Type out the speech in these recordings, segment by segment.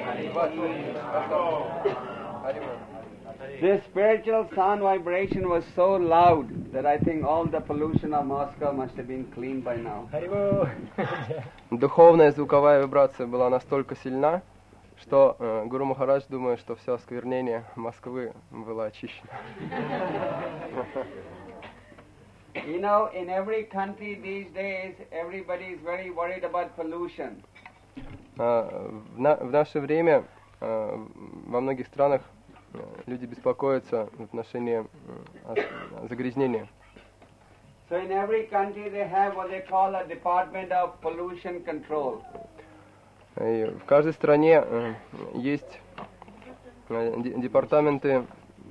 This spiritual sound vibration was so loud that I think all the pollution of Moscow must have been cleaned by now. Духовная звуковая вибрация была настолько сильна, что Гуру Махарадж думает, что все осквернение Москвы было очищено. You know, in every country these days, everybody is very worried about pollution. В наше время во многих странах люди беспокоятся в отношении загрязнения. So in every country they have what they call a Department of Pollution Control. И в каждой стране есть департаменты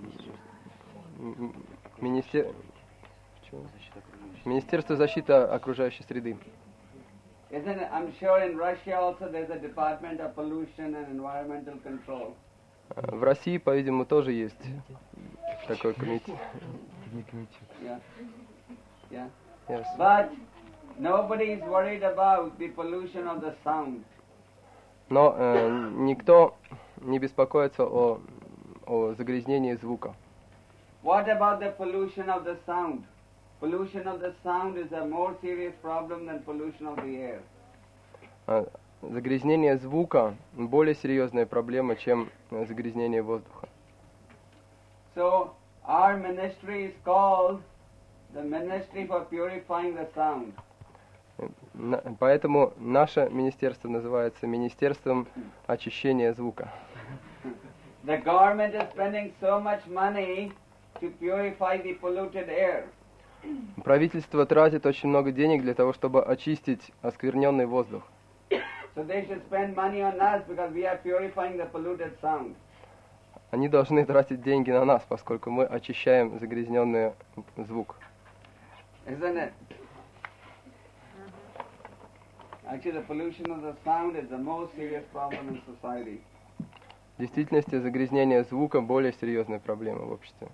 Министерства защиты окружающей среды. Isn't it? I'm sure in Russia also there's a Department of Pollution and Environmental Control. В России, по-видимому, тоже есть такой комитет. Yeah. Yeah. Yes. But nobody is worried about the pollution of the sound. Но никто не беспокоится о загрязнении звука. What about the pollution of the sound? Pollution of the sound is a more serious problem than pollution of the air. Загрязнение звука более серьезная проблема, чем загрязнение воздуха. So our ministry is called the Ministry for Purifying the Sound. Поэтому наше министерство называется Министерством очищения звука. The government is spending so much money to purify the polluted air. Правительство тратит очень много денег для того, чтобы очистить оскверненный воздух. So they should spend money on us because we are purifying the polluted sound. Они должны тратить деньги на нас, поскольку мы очищаем загрязненный звук. Isn't it? Actually, the pollution of the sound is the most serious problem in society. В действительности загрязнение звука более серьезная проблема в обществе.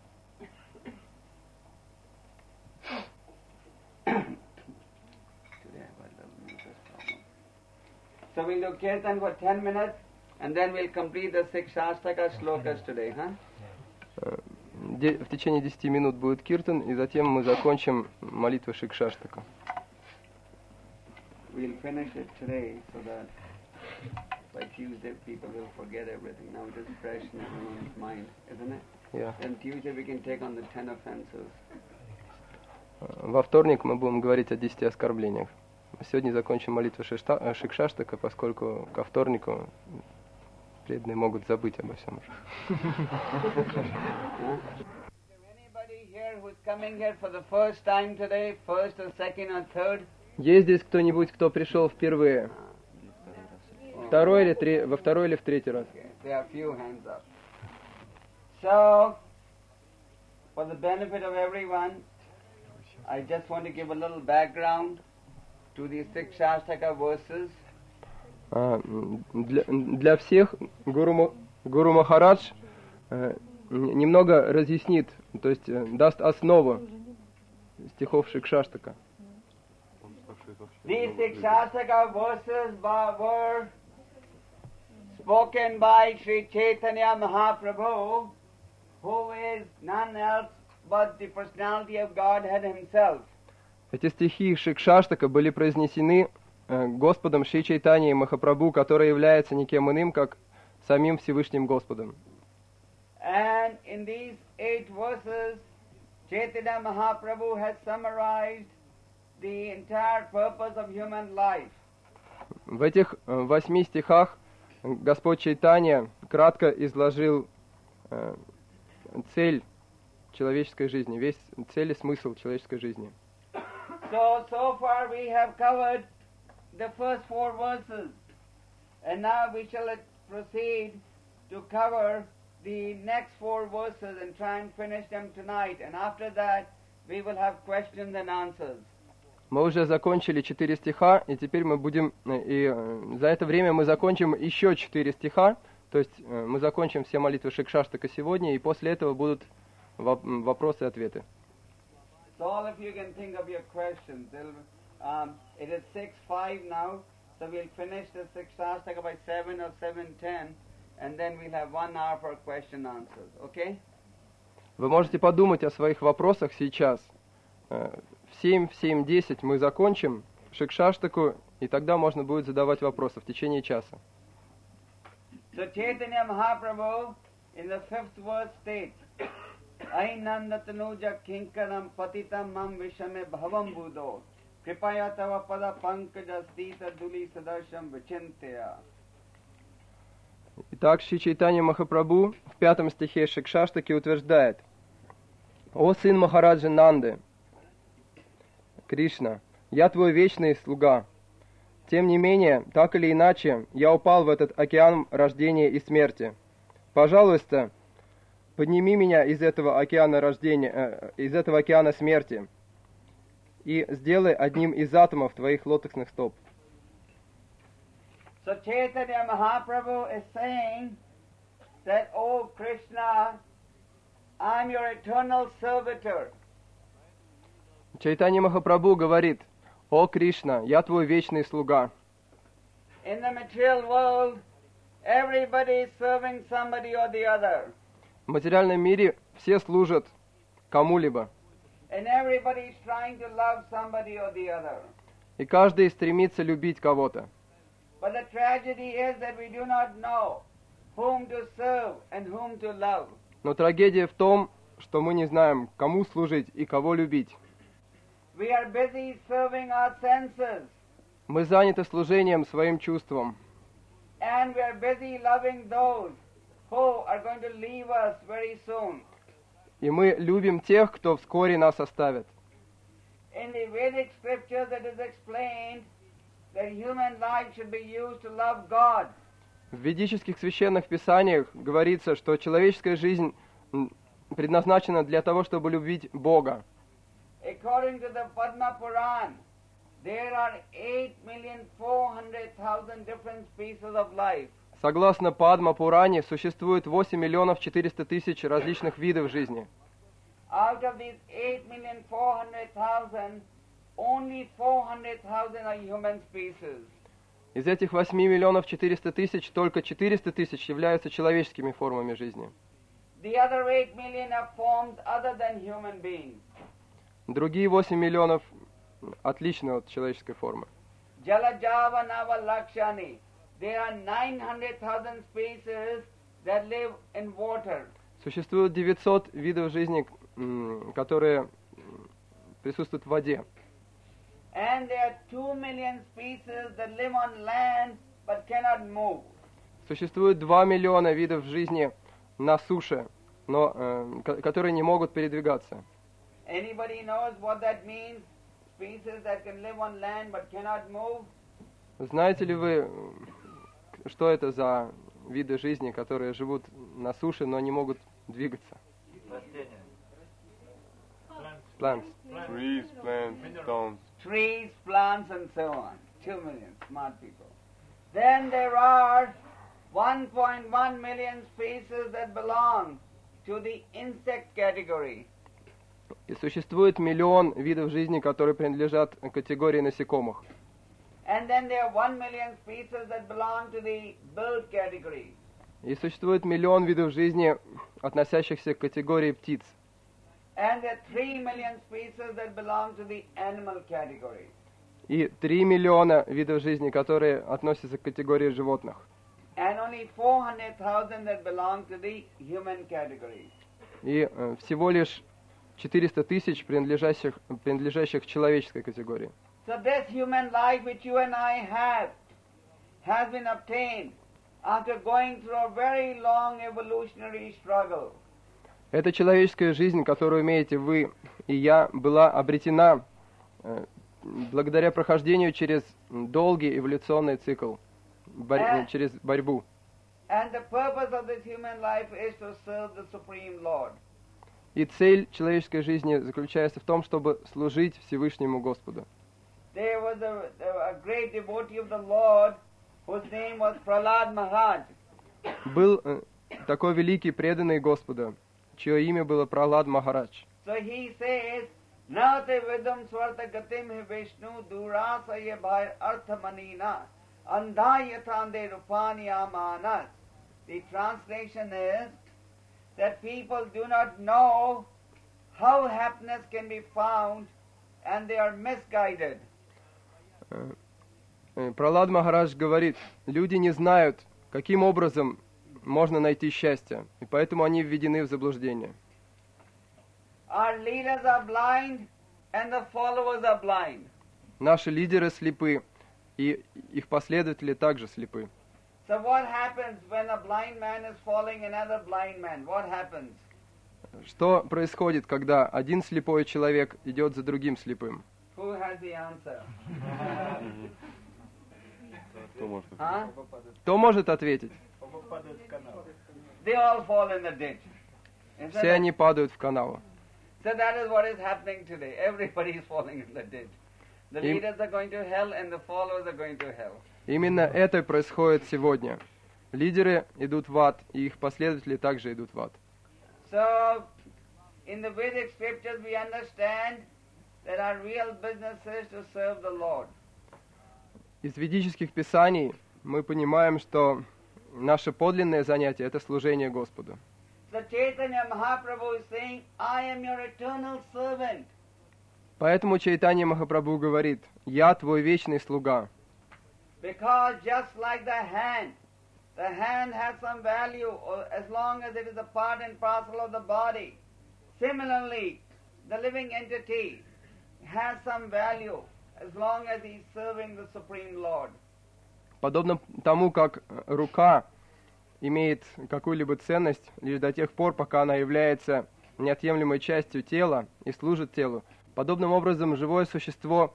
So we'll do kirtan for 10 minutes and then we'll complete the 6 Shastaka slokas today, huh? В течение 10 минут будет киртан, и затем мы закончим молитву Шикшаштака. We'll finish it today so that by Tuesday people will forget everything. Now it is fresh in everyone's mind, isn't it? Yeah. Then Tuesday we can take on the 10 offenses. Во вторник мы будем говорить о 10 оскорблениях. Сегодня закончим молитву Шикшаштака, поскольку ко вторнику преданные могут забыть обо всем уже. Есть здесь кто-нибудь, кто пришел впервые? Во второй или в третий раз? So, for the benefit of everyone, I just want to give a little background to these 6 Shastaka verses. Для всех Гуру Махарадж немного разъяснит, то есть даст основу стихов Шикшаштака. These 6 Shastaka verses were spoken by Sri Chaitanya Mahaprabhu, who is none else but the personality of Godhead himself. Эти стихи Шикшаштака были произнесены Господом Шри Чайтаньей Махапрабху, который является никем иным, как самим Всевышним Господом. And in these 8 verses, Chaitanya Mahaprabhu has summarized the entire purpose of human life. В этих 8 стихах Господь Чайтанья кратко изложил цель человеческой жизни, весь цель и смысл человеческой жизни. So far we have covered the first 4 verses, and now we shall proceed to cover the next 4 verses and try and finish them tonight, and after that we will have questions and answers. Мы уже закончили 4 стиха, и теперь мы будем, и за это время мы закончим еще 4 стиха, то есть мы закончим все молитвы Шикшаштака сегодня, и после этого будут вопросы и ответы. So all of you can think of your questions. It is 6:05 now, So we'll finish the Sikshastaka by 7 or 7:10, and then we'll have 1 hour for question answers. Okay? Вы можете подумать о своих вопросах сейчас. В 7:10 мы закончим Шикшаштаку, и тогда можно будет задавать вопросы в течение часа. So Chaitanya Mahaprabhu in the 5th verse states, Ainandatanuja kinkaram patitam mam vishame bhavam budo kripaya tava pada pankaja stita duli sadarsham vichintya. Итак, Шри Чайтанья Махапрабху в 5 стихе Шикшаштаки утверждает: «О сын Махараджи Нанды, Кришна, я твой вечный слуга. Тем не менее, так или иначе, я упал в этот океан рождения и смерти. Пожалуйста, подними меня из этого океана рождения, из этого океана смерти и сделай одним из атомов твоих лотосных стоп». So Chaitanya Mahaprabhu is saying that, oh Krishna, I'm your eternal servitor. Чайтанья Махапрабху говорит: «О Кришна, я твой вечный слуга». In the material world, everybody is serving somebody or the other. В материальном мире все служат кому-либо, And everybody is trying to love somebody or the other. и каждый стремится любить кого-то. But the tragedy is that we do not know whom to serve and whom to love. Но трагедия в том, что мы не знаем, кому служить и кого любить. We are busy serving our senses, Мы заняты служением своим чувствам, and we are busy loving those who are going to leave us very soon. и мы любим тех, кто вскоре нас оставит. In the Vedic scriptures it is explained that human life should be used to love God. В ведических священных писаниях говорится, что человеческая жизнь предназначена для того, чтобы любить Бога. According to the Padma Puran, there are 8,400,000 different species of life. Согласно Падма Пуране, существует 8 миллионов 400 тысяч различных видов жизни. Out of these 8,400,000, only 400,000 are human species. Из этих 8 миллионов 400 тысяч только 400 тысяч являются человеческими формами жизни. The other 8 million are forms other than human beings. Другие 8 миллионов отличны от человеческой формы. Jalajava Nava Lakshani. There are 900,000 species that live in water. Существует 900 видов жизни, которые присутствуют в воде. And there are 2 million species that live on land but cannot move. Существует 2 миллиона видов жизни на суше, но которые не могут передвигаться. Anybody knows what that means? Species that can live on land but cannot move? Знаете ли вы, что это за виды жизни, которые живут на суше, но не могут двигаться? Plants. Trees, plants, stones. Trees, plants, and so on. 2 million smart people. Then there are 1.1 million species that belong to the insect category. И существует миллион видов жизни, которые принадлежат категории насекомых. And then there are 1 million species that belong to the bird category. И существует миллион видов жизни, относящихся к категории птиц. And there are 3 million species that belong to the animal category. И 3 миллиона видов жизни, которые относятся к категории животных. And only 400,000 that belong to the human category. И всего лишь 400 тысяч, принадлежащих к человеческой категории. So this human life which you and I have has been obtained after going through a very long evolutionary struggle. Эта человеческая жизнь, которую имеете вы и я, была обретена благодаря прохождению через долгий эволюционный цикл, через борьбу. And the purpose of this human life is to serve the Supreme Lord. И цель человеческой жизни заключается в том, чтобы служить Всевышнему Господу. There was a great devotee of the Lord whose name was Prahlad Maharaj. Был такой великий преданный Господу, чье имя было Пралад Махарадж. So he says, Nate vidam swarta gatim he Vishnu durasa ye bhair artha manina andayatande rupani amanas. The translation is that people do not know how happiness can be found and they are misguided. Пралад Махарадж говорит, люди не знают, каким образом можно найти счастье, и поэтому они введены в заблуждение. Our leaders are blind and the followers are blind. Наши лидеры слепы, и их последователи также слепы. So what happens when a blind man is following another blind man? What happens? Что происходит, когда один слепой человек идет за другим слепым? Who has the answer? Кто может Huh? Кто может ответить? They all fall in the ditch. Isn't Все it? они падают в канаву. So that is what is happening today. Everybody is falling in the ditch. The Им- leaders are going to hell and the followers are going to hell. Именно это и происходит сегодня. Лидеры идут в ад, и их последователи также идут в ад. So, in the Vedic scriptures we understand that our real business is to serve the Lord. Из ведических писаний мы понимаем, что наше подлинное занятие – это служение Господу. So Chaitanya Mahaprabhu is saying, I am your eternal servant. Поэтому Чайтанья Махапрабху говорит, «Я твой вечный слуга». Because just like the hand has some value as long as it is a part and parcel of the body. Similarly, the living entity has some value as long as he is serving the Supreme Lord. Подобно тому, как рука имеет какую-либо ценность лишь до тех пор, пока она является неотъемлемой частью тела и служит телу, подобным образом живое существо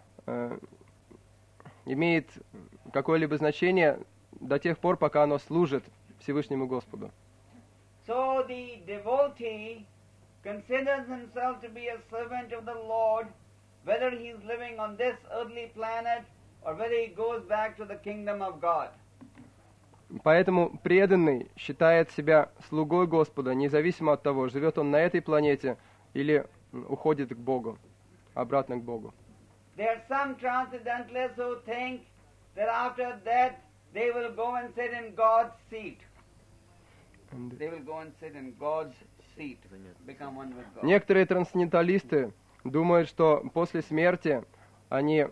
имеет какое-либо значение до тех пор, пока оно служит Всевышнему Господу. So the devotee considers himself to be a servant of the Lord, whether he is living on this earthly planet or whether he goes back to the kingdom of God. Поэтому преданный считает себя слугой Господа, независимо от того, живет он на этой планете или уходит к Богу, обратно к Богу. There are some transcendentalists who think that after that they will go and sit in God's seat. They will go and sit in God's seat, become one with God. Некоторые трансценденталисты думают, что после смерти они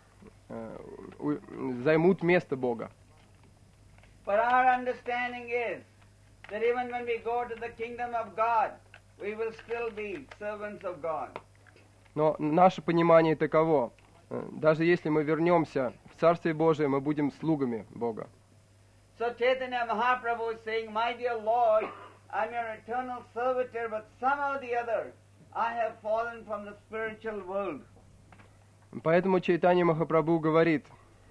займут место Бога. But our understanding is that even when we go to the kingdom of God, we will still be servants of God. Но наше понимание таково. Даже если мы вернемся в Царствие Божие, мы будем слугами Бога. So Chaitanya Mahaprabhu is saying, my dear Lord, I'm your eternal servitor, but somehow or the other, I have fallen from the spiritual world. Поэтому Чайтанья Махапрабху говорит,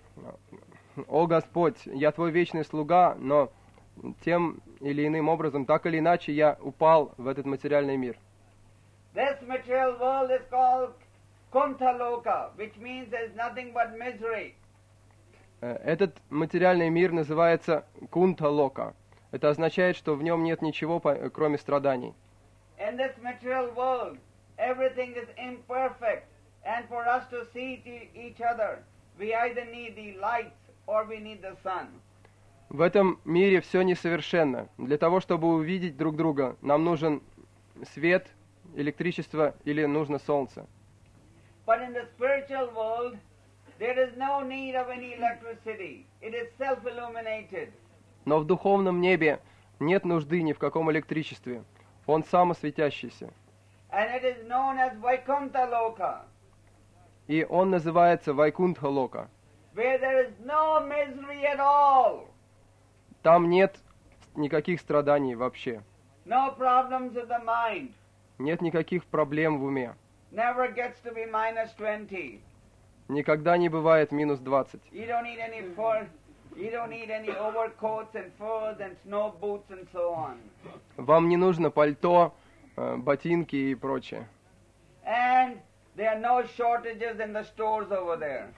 «О Господь, я Твой вечный слуга, но тем или иным образом, так или иначе, я упал в этот материальный мир». This material world is called Kuntaloka, which means there's nothing but misery. Этот материальный мир называется Кунта-лока. Это означает, что в нем нет ничего, кроме страданий. In this material world, everything is imperfect, and for us to see each other, we either need the lights or we need the sun. В этом мире все несовершенно. Для того, чтобы увидеть друг друга, нам нужен свет, электричество или нужно солнце. But in the spiritual world, there is no need of any electricity. It is self-illuminated. Но в духовном небе нет нужды ни в каком электричестве. Он самосветящийся. And it is known as Vaikuntha Loka, И он называется Вайкунтха-лока. where there is no misery at all, Там нет никаких страданий вообще. no problems of the mind, Нет никаких проблем в уме. never gets to be minus 20. Никогда не бывает минус 20. You don't need any fur, you don't need any overcoats and furs and snow boots and so on. Вам не нужно пальто, ботинки и прочее. And there are no shortages in the stores over there.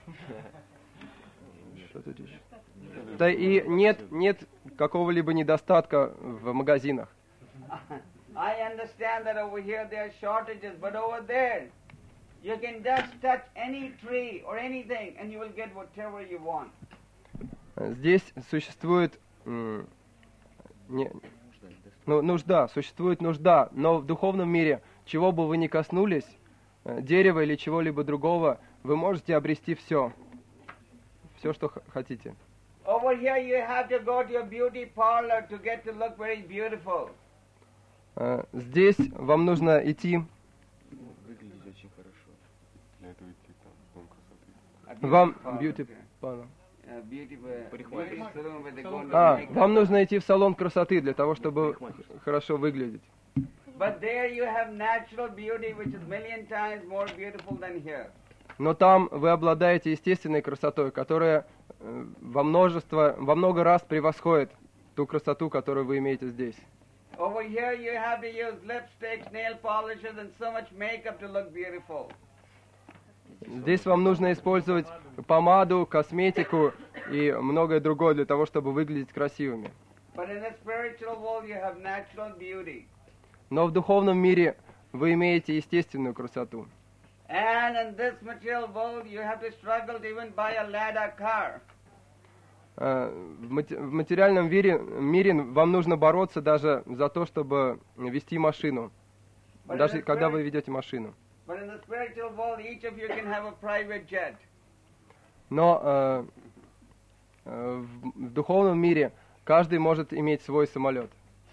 Да и нет какого-либо недостатка в магазинах. I understand that over here there are shortages, but over there you can just touch any tree or anything and you will get whatever you want. Здесь существует существует нужда, но в духовном мире, чего бы вы ни коснулись, дерева или чего-либо другого, вы можете обрести все, что хотите. Over here you have to go to a beauty parlor to get to look very beautiful. Здесь вам нужно идти Выглядит очень хорошо. Для этого идти там в дом красоты. вам beauty parlor. Вам нужно идти в салон красоты для того, чтобы хорошо выглядеть. But there you have natural beauty, which is million times more beautiful than here. Но там вы обладаете естественной красотой, которая во много раз превосходит ту красоту, которую вы имеете здесь. Over here you have to use lipsticks, nail polishes, and so much makeup to look beautiful. Здесь вам нужно использовать помаду, косметику и многое другое для того, чтобы выглядеть красивыми. But in the spiritual world you have natural beauty. Но в духовном мире вы имеете естественную красоту. And in this material world you have to struggle to even buy a Lada car. В материальном мире вам нужно бороться даже за то, чтобы вести машину, даже когда вы ведете машину. Но в духовном мире каждый может иметь свой самолет.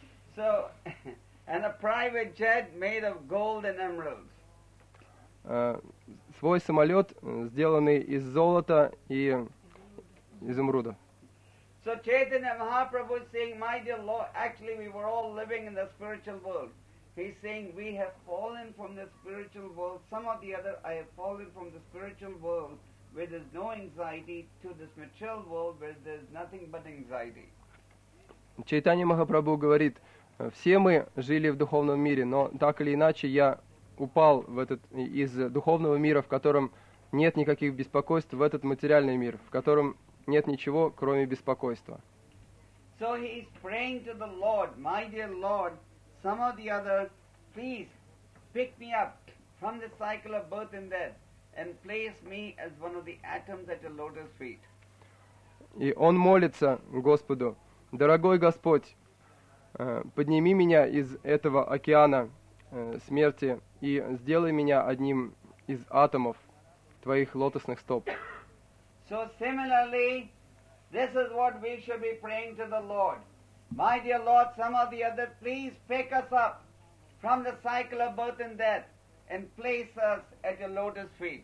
Свой самолет, сделанный из золота и изумруда. So Chaitanya Mahaprabhu is saying, my dear Lord, actually we were all living in the spiritual world. He's saying we have fallen from the spiritual world. Some or the other, I have fallen from the spiritual world where there's no anxiety to this material world where there's nothing but anxiety. Чайтанья Махапрабху говорит, все мы жили в духовном мире, но так или иначе я упал из духовного мира, в котором нет никаких беспокойств, в этот материальный мир, в котором нет ничего, кроме беспокойства. So he is praying to the Lord, my dear Lord, some or the other, please pick me up from the cycle of birth and death and place me as one of the atoms at your lotus feet. И он молится Господу, дорогой Господь, подними меня из этого океана смерти и сделай меня одним из атомов твоих лотосных стоп. So similarly, this is what we should be praying to the Lord. My dear Lord, some or the other, please pick us up from the cycle of birth and death and place us at your lotus feet.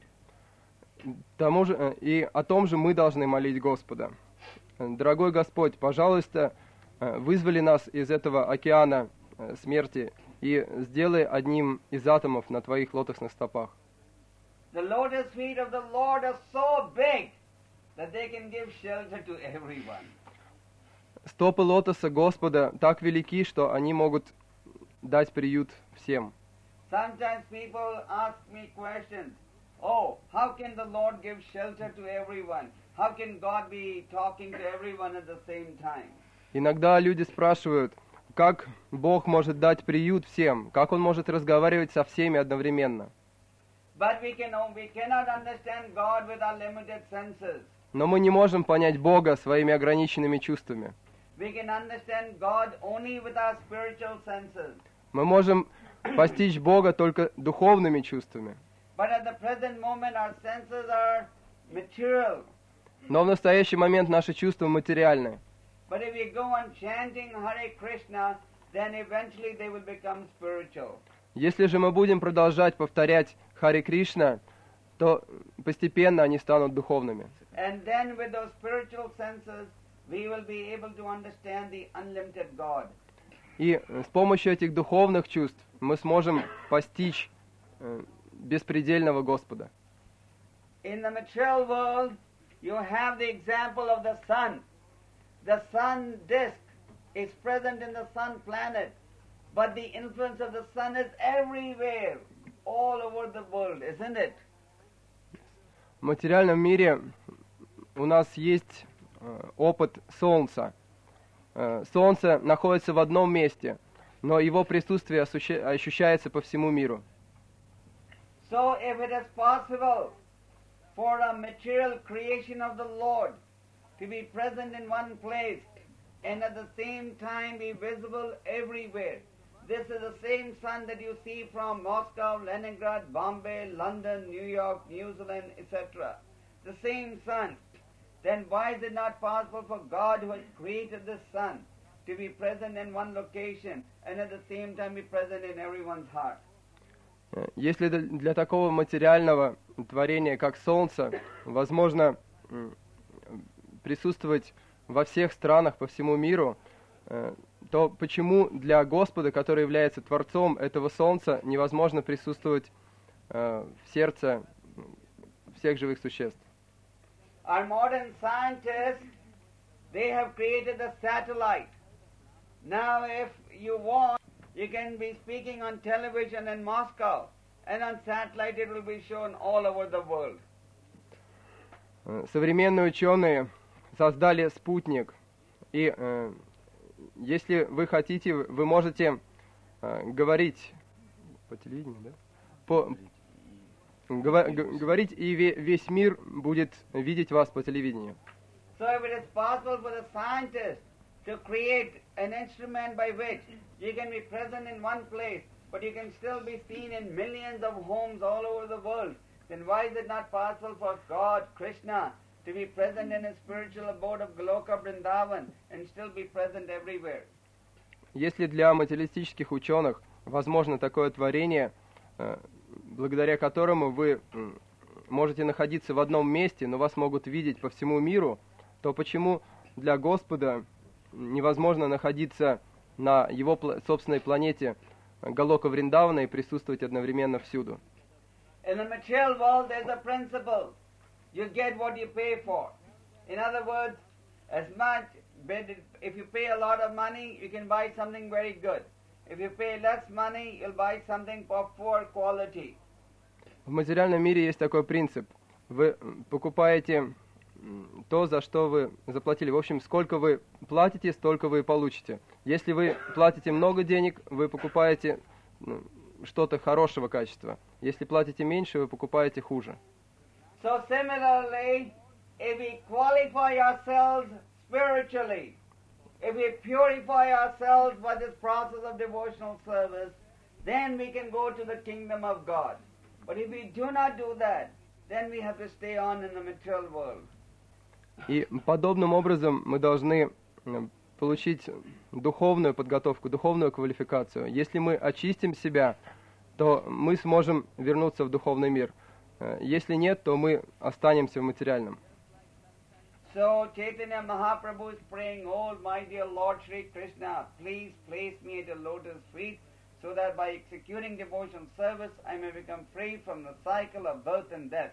И о том же мы должны молить Господа. Дорогой Господь, пожалуйста, вызволи нас из этого океана смерти и сделай одним из атомов на твоих лотосных стопах. The lotus feet of the Lord are so big that they can give shelter to everyone. Стопы лотоса Господа так велики, что они могут дать приют всем. Sometimes people ask me questions. Oh, how can the Lord give shelter to everyone? How can God be talking to everyone at the same time? Иногда люди спрашивают, как Бог может дать приют всем, как Он может разговаривать со всеми одновременно. But we cannot understand God with our limited senses. Но мы не можем понять Бога своими ограниченными чувствами. We can understand God only with our spiritual senses. Мы можем постичь Бога только духовными чувствами. But at the present moment our senses are material. Но в настоящий момент наши чувства материальны. But if we go on chanting Hare Krishna, then eventually they will become spiritual. Если же мы будем продолжать повторять Харе Кришна, то постепенно они станут духовными. And then with those spiritual senses, we will be able to understand the unlimited God. И с помощью этих духовных чувств мы сможем постичь беспредельного Господа. In the material world, you have the example of the sun. The sun disk is present in the sun planet, but the influence of the sun is everywhere, all over the world, isn't it? В материальном мире у нас есть опыт Солнца. Солнце находится в одном месте, но его присутствие ощущается по всему миру. So if it is possible for a material creation of the Lord to be present in one place and at the same time be visible everywhere. This is the same sun that you see from Moscow, Leningrad, Bombay, London, New York, New Zealand, etc. The same sun. Then why is it not possible for God, who has created the sun, to be present in one location and at the same time be present in everyone's heart? Если для такого материального творения, как Солнце, возможно присутствовать во всех странах по всему миру, то почему для Господа, который является Творцом этого Солнца, невозможно присутствовать в сердце всех живых существ? Our modern scientists, they have created a satellite. Now if you want, you can be speaking on television in Moscow, and on satellite it will be shown all over the world. Современные ученые создали спутник, и если вы хотите, вы можете говорить по телевидению, да? Говорить, и весь мир будет видеть вас по телевидению. So if it is possible for the scientists to create an instrument by which you can be present in one place, but you can still be seen in millions of homes all over the world, then why is it not possible for God, Krishna, to be present in his spiritual abode of Goloka Vrindavan and still be present everywhere? Если для материалистических ученых возможно такое творение, благодаря которому вы можете находиться в одном месте, но вас могут видеть по всему миру, то почему для Господа невозможно находиться на его собственной планете Галока Вриндавана и присутствовать одновременно всюду? In the material world there's a principle. You get what you pay for. In other words, as much, if you pay a lot of money, you can buy something very good. If you pay less money, you'll buy something of poor quality. В материальном мире есть такой принцип. Вы покупаете то, за что вы заплатили. В общем, сколько вы платите, столько вы и получите. Если вы платите много денег, вы покупаете что-то хорошего качества. Если платите меньше, вы покупаете хуже. So similarly, if we qualify ourselves spiritually, if we purify ourselves by this process of devotional service, then we can go to the kingdom of God. But if we do not do that, then we have to stay on in the material world. И подобным образом мы должны получить духовную подготовку, духовную квалификацию. Если мы очистим себя, то мы сможем вернуться в духовный мир. Если нет, то мы останемся в материальном. So Chaitanya Mahaprabhu is praying, "Oh, my dear Lord Shri Krishna, please place me at your lotus feet, so that by executing devotional service I may become free from the cycle of birth and death."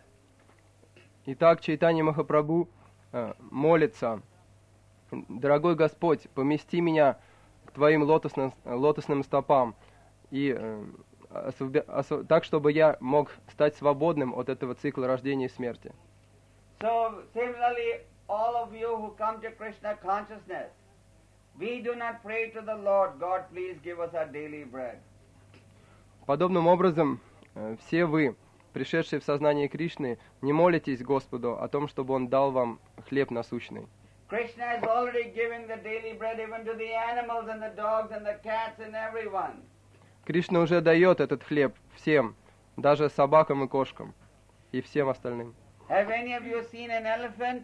Итак, Чайтанья Махапрабху молится: «Дорогой Господь, помести меня к Твоим лотосным стопам, и так, чтобы я мог стать свободным от этого цикла рождения и смерти». So similarly, all of you who come to Krishna consciousness, we do not pray to the Lord, "God, please give us our daily bread." Подобным образом, все вы, пришедшие в сознание Кришны, не молитесь Господу о том, чтобы Он дал вам хлеб насущный. Krishna is already giving the daily bread even to the animals and the dogs and the cats and everyone. Кришна уже дает этот хлеб всем, даже собакам и кошкам, и всем остальным. Have any of you seen an elephant?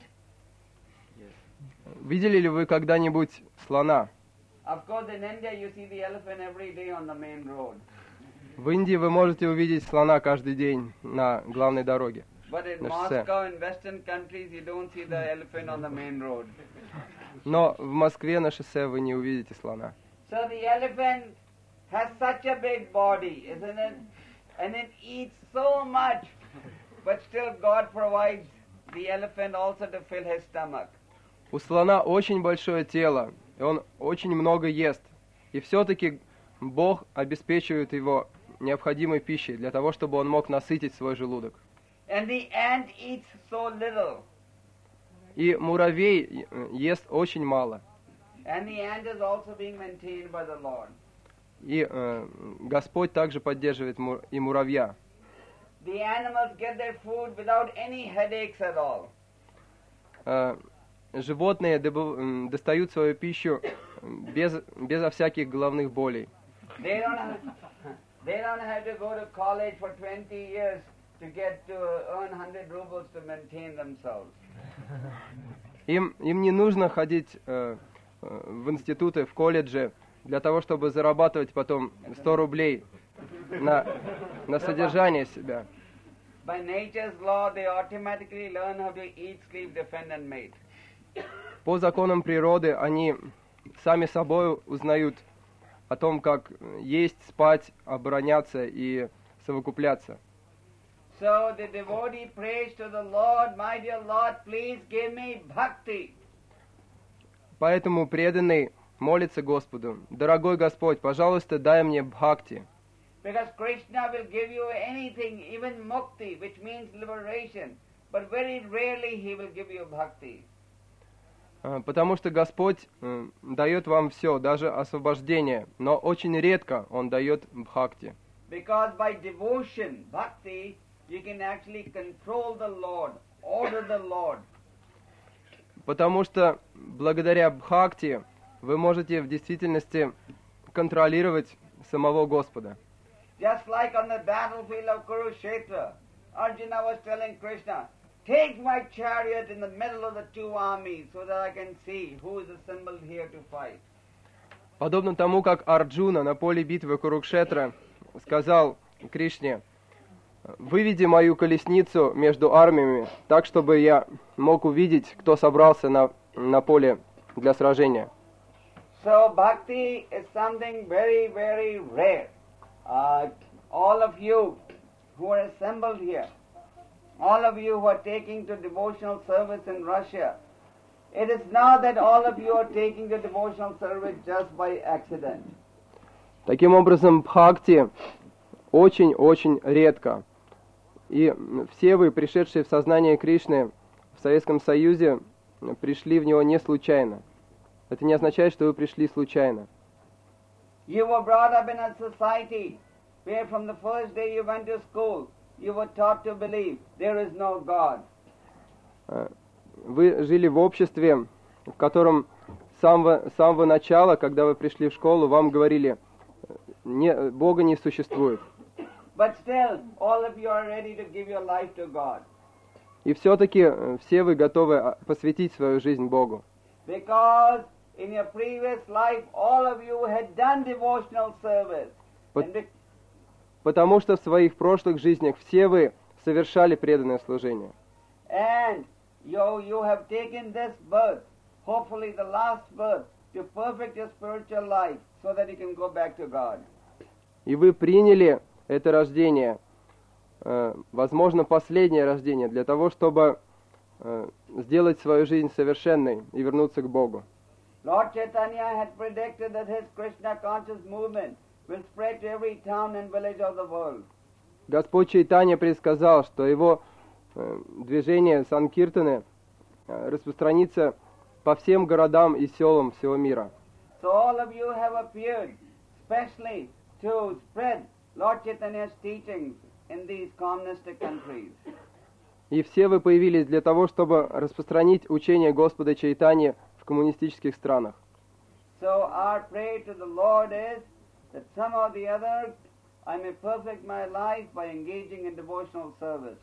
Видели ли вы когда-нибудь слона? Of course, in India you see the elephant every day on the main road. В Индии вы можете увидеть слона каждый день на главной дороге. But in На шоссе. Moscow and Western countries you don't see the elephant on the main road. Но в Москве на шоссе вы не увидите слона. So the elephant has such a big body, isn't it? And it eats so much, but still God provides the elephant also to fill his stomach. У слона очень большое тело, и он очень много ест. И все-таки Бог обеспечивает его необходимой пищей для того, чтобы он мог насытить свой желудок. And the ant eats so little. И муравей ест очень мало. And the ant is also being maintained by the Lord. И Господь также поддерживает и муравья. The animals get their food without any headaches at all. животные достают свою пищу безо всяких головных болей. They don't have to go to college for 20 years to get to earn 100 rubles to maintain themselves. Им не нужно ходить в институты, в колледжи для того, чтобы зарабатывать потом 100 рублей на содержание себя. By nature's law, they automatically learn how to eat, sleep, defend, and mate. По законам природы они сами собой узнают о том, как есть, спать, обороняться и совокупляться. So the devotee prays to the Lord, my dear Lord, please give me bhakti. Поэтому преданный молится Господу: «Дорогой Господь, пожалуйста, дай мне бхакти». Because Krishna will give you anything, even mukti, which means liberation, but very rarely he will give you bhakti. Потому что Господь дает вам все, даже освобождение, но очень редко Он дает бхакти. Because by devotion, bhakti, you can actually control the Lord, order the Lord. Потому что благодаря бхакти вы можете в действительности контролировать самого Господа. Just like on the battlefield of Kurukshetra, Arjuna was telling Krishna, take my chariot in the middle of the two armies so that I can see who is assembled here to fight. Подобно тому, как Арджуна на поле битвы Курукшетра сказал Кришне: «Выведи мою колесницу между армиями, так, чтобы я мог увидеть, кто собрался на поле для сражения». So bhakti is something very, very rare. All of you who are assembled here, all of you who are taking to devotional service in Russia, it is not that all of you are taking to devotional service just by accident. Таким образом, бхакти очень-очень редко. И все вы, пришедшие в сознание Кришны в Советском Союзе, пришли в него не случайно. Это не означает, что вы пришли случайно. You were brought up in a society where from the first day you went to school, you were taught to believe there is no God. Вы жили в обществе, в котором с самого начала, когда вы пришли в школу, вам говорили: Бога не существует. But still, all of you are ready to give your life to God. И все-таки все вы готовы посвятить свою жизнь Богу. Because in your previous life, all of you had done devotional service. Потому что в своих прошлых жизнях все вы совершали преданное служение. And you have taken this birth, hopefully the last birth, to perfect your spiritual life so that you can go back to God. И вы приняли это рождение, возможно, последнее рождение, для того, чтобы сделать свою жизнь совершенной и вернуться к Богу. Lord Chaitanya had predicted that his Krishna conscious movement will spread to every town and village of the world. Господь Чайтанья предсказал, что его движение Санкиртаны распространится по всем городам и селам всего мира. So all of you have appeared specially to spread Lord Chaitanya's teachings in these communistic countries. И все вы появились для того, чтобы распространить учение Господа Чайтаньи в коммунистических странах. So our prayer to the Lord is that somehow or the other I may perfect my life by engaging in devotional service.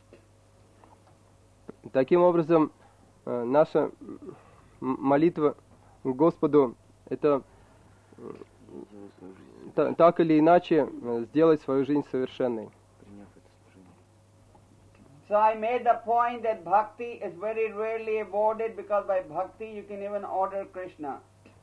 Таким образом, наша молитва Господу — это так или иначе сделать свою жизнь совершенной. So I made the point that bhakti is very rarely awarded because by bhakti you can even order Krishna.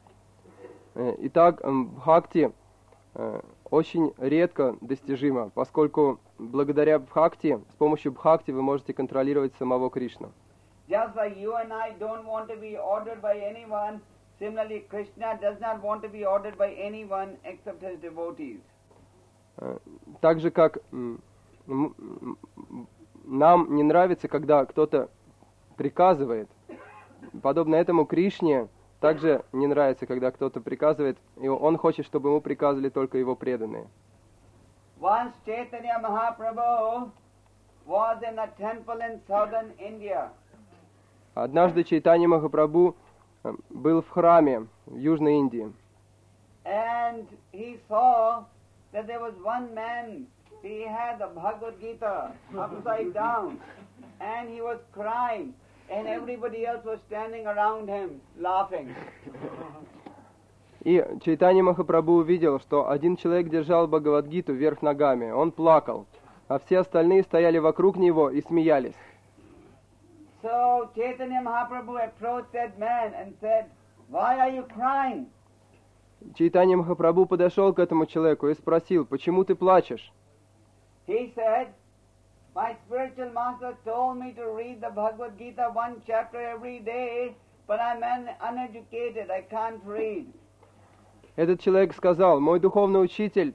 Итак, бхакти очень редко достижимо, поскольку благодаря бхакти, с помощью бхакти вы можете контролировать самого Кришну. Just like you and I don't want to be ordered by anyone, similarly Krishna does not want to be ordered by anyone except his devotees. Так же, как нам не нравится, когда кто-то приказывает, подобно этому Кришне также не нравится, когда кто-то приказывает, и он хочет, чтобы ему приказывали только его преданные. Once Chaitanya Mahaprabhu was in a temple in southern India. Однажды Чайтанья Махапрабху был в храме в Южной Индии. And he saw that there was one man, he had the Bhagavad Gita upside down, and he was crying, and everybody else was standing around him, laughing. И Чайтанья Махапрабху увидел, что один человек держал Бхагавад-гиту вверх ногами. Он плакал, а все остальные стояли вокруг него и смеялись. So Chaitanya Mahaprabhu approached that man and said, "Why are you crying?" Чайтанья Махапрабху подошел к этому человеку и спросил, почему ты плачешь? He said, "My spiritual master told me to read the Bhagavad Gita one chapter every day, but I'm uneducated, I can't read." Этот человек сказал, мой духовный учитель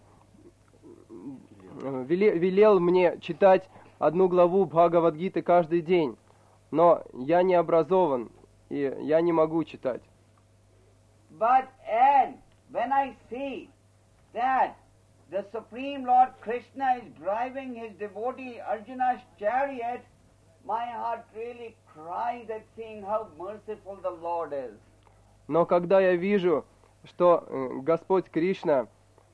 велел мне читать одну главу Бхагавад-гиты каждый день, но я не образован, и я не могу читать. But when I see that the Supreme Lord Krishna is driving his devotee Arjuna's chariot, my heart really cries at seeing how merciful the Lord is. Но когда я вижу, что Господь Кришна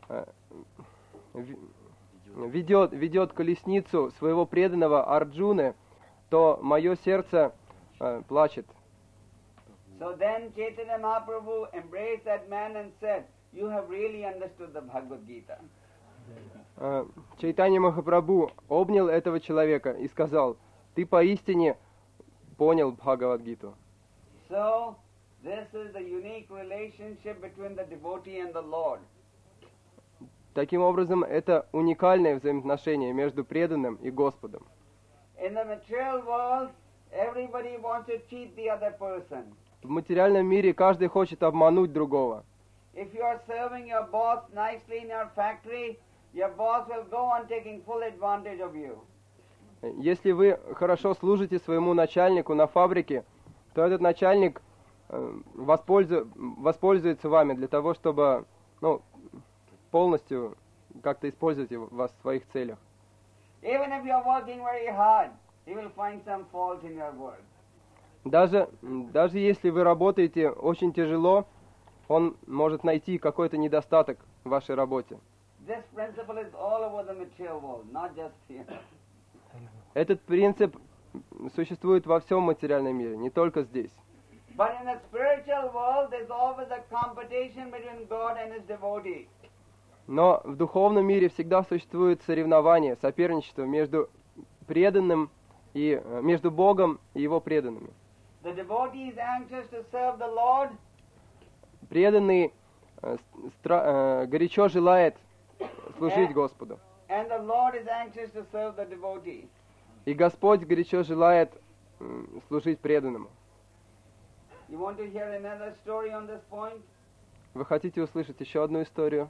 ведет колесницу своего преданного Арджуны, то мое сердце плачет. So then Chaitanya Mahaprabhu embraced that man and said, "You have really understood the Bhagavad Gita." Чайтанья Махапрабху обнял этого человека и сказал, ты поистине понял Бхагавад-гиту. So this is the unique relationship between the devotee and the Lord. Таким образом, это уникальное взаимоотношение между преданным и Господом. In the material world, everybody wants to cheat the other person. В материальном мире каждый хочет обмануть другого. If you are serving your boss nicely in your factory, your boss will go on taking full advantage of you. Если вы хорошо служите своему начальнику на фабрике, то этот начальник воспользуется вами для того, чтобы полностью как-то использовать вас в своих целях. Even if you are working very hard, he will find some fault in your work. Даже если вы работаете очень тяжело, он может найти какой-то недостаток в вашей работе. This principle is all over the material world, not just here. Этот принцип существует во всем материальном мире, не только здесь. But in the spiritual world, there's always a competition between God and His devotee. Но в духовном мире всегда существует соревнование, соперничество между преданным и между Богом и Его преданными. The devotee is anxious to serve the Lord. Преданный горячо желает служить Господу. And the Lord is anxious to serve the devotee. И Господь горячо желает служить преданному. You want to hear another story on this point? Вы хотите услышать еще одну историю?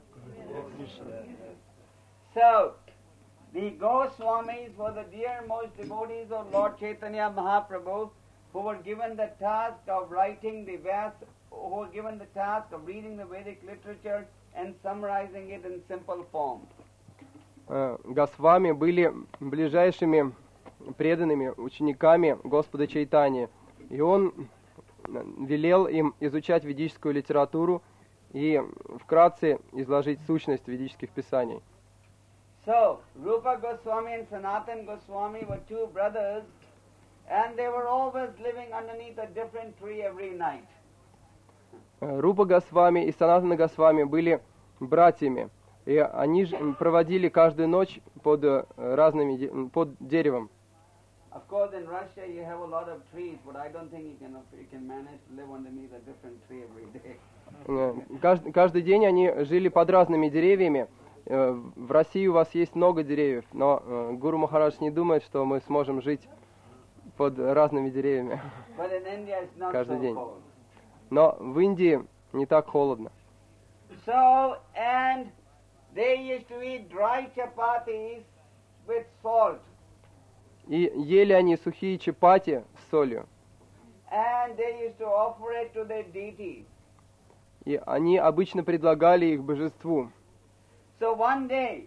So, the Goswamis were the dearmost devotees of Lord Chaitanya Mahaprabhu, who were given the task of writing the Vyas, who were given the task of reading the Vedic literature and summarizing it in simple form. Госвами были ближайшими преданными учениками Господа Чайтаньи, и он велел им изучать ведическую литературу и вкратце изложить сущность ведических писаний. So, Rupa Goswami and Sanatan Goswami were two brothers, and they were always living underneath a different tree every night. Рупа Госвами и Санатана Госвами были братьями, и они проводили каждую ночь под деревом. Of course, in Russia you have a lot of trees, but I don't think you can manage to live underneath a different tree every day. Каждый день они жили под разными деревьями. В России у вас есть много деревьев, но Гуру Махарадж не думает, что мы сможем жить под разными деревьями каждый день. Но в Индии не так холодно. So, and they used to eat dry chapatis with salt. И ели они сухие чапати с солью. And they used to offer it to their deities. И они обычно предлагали их божеству. So one day,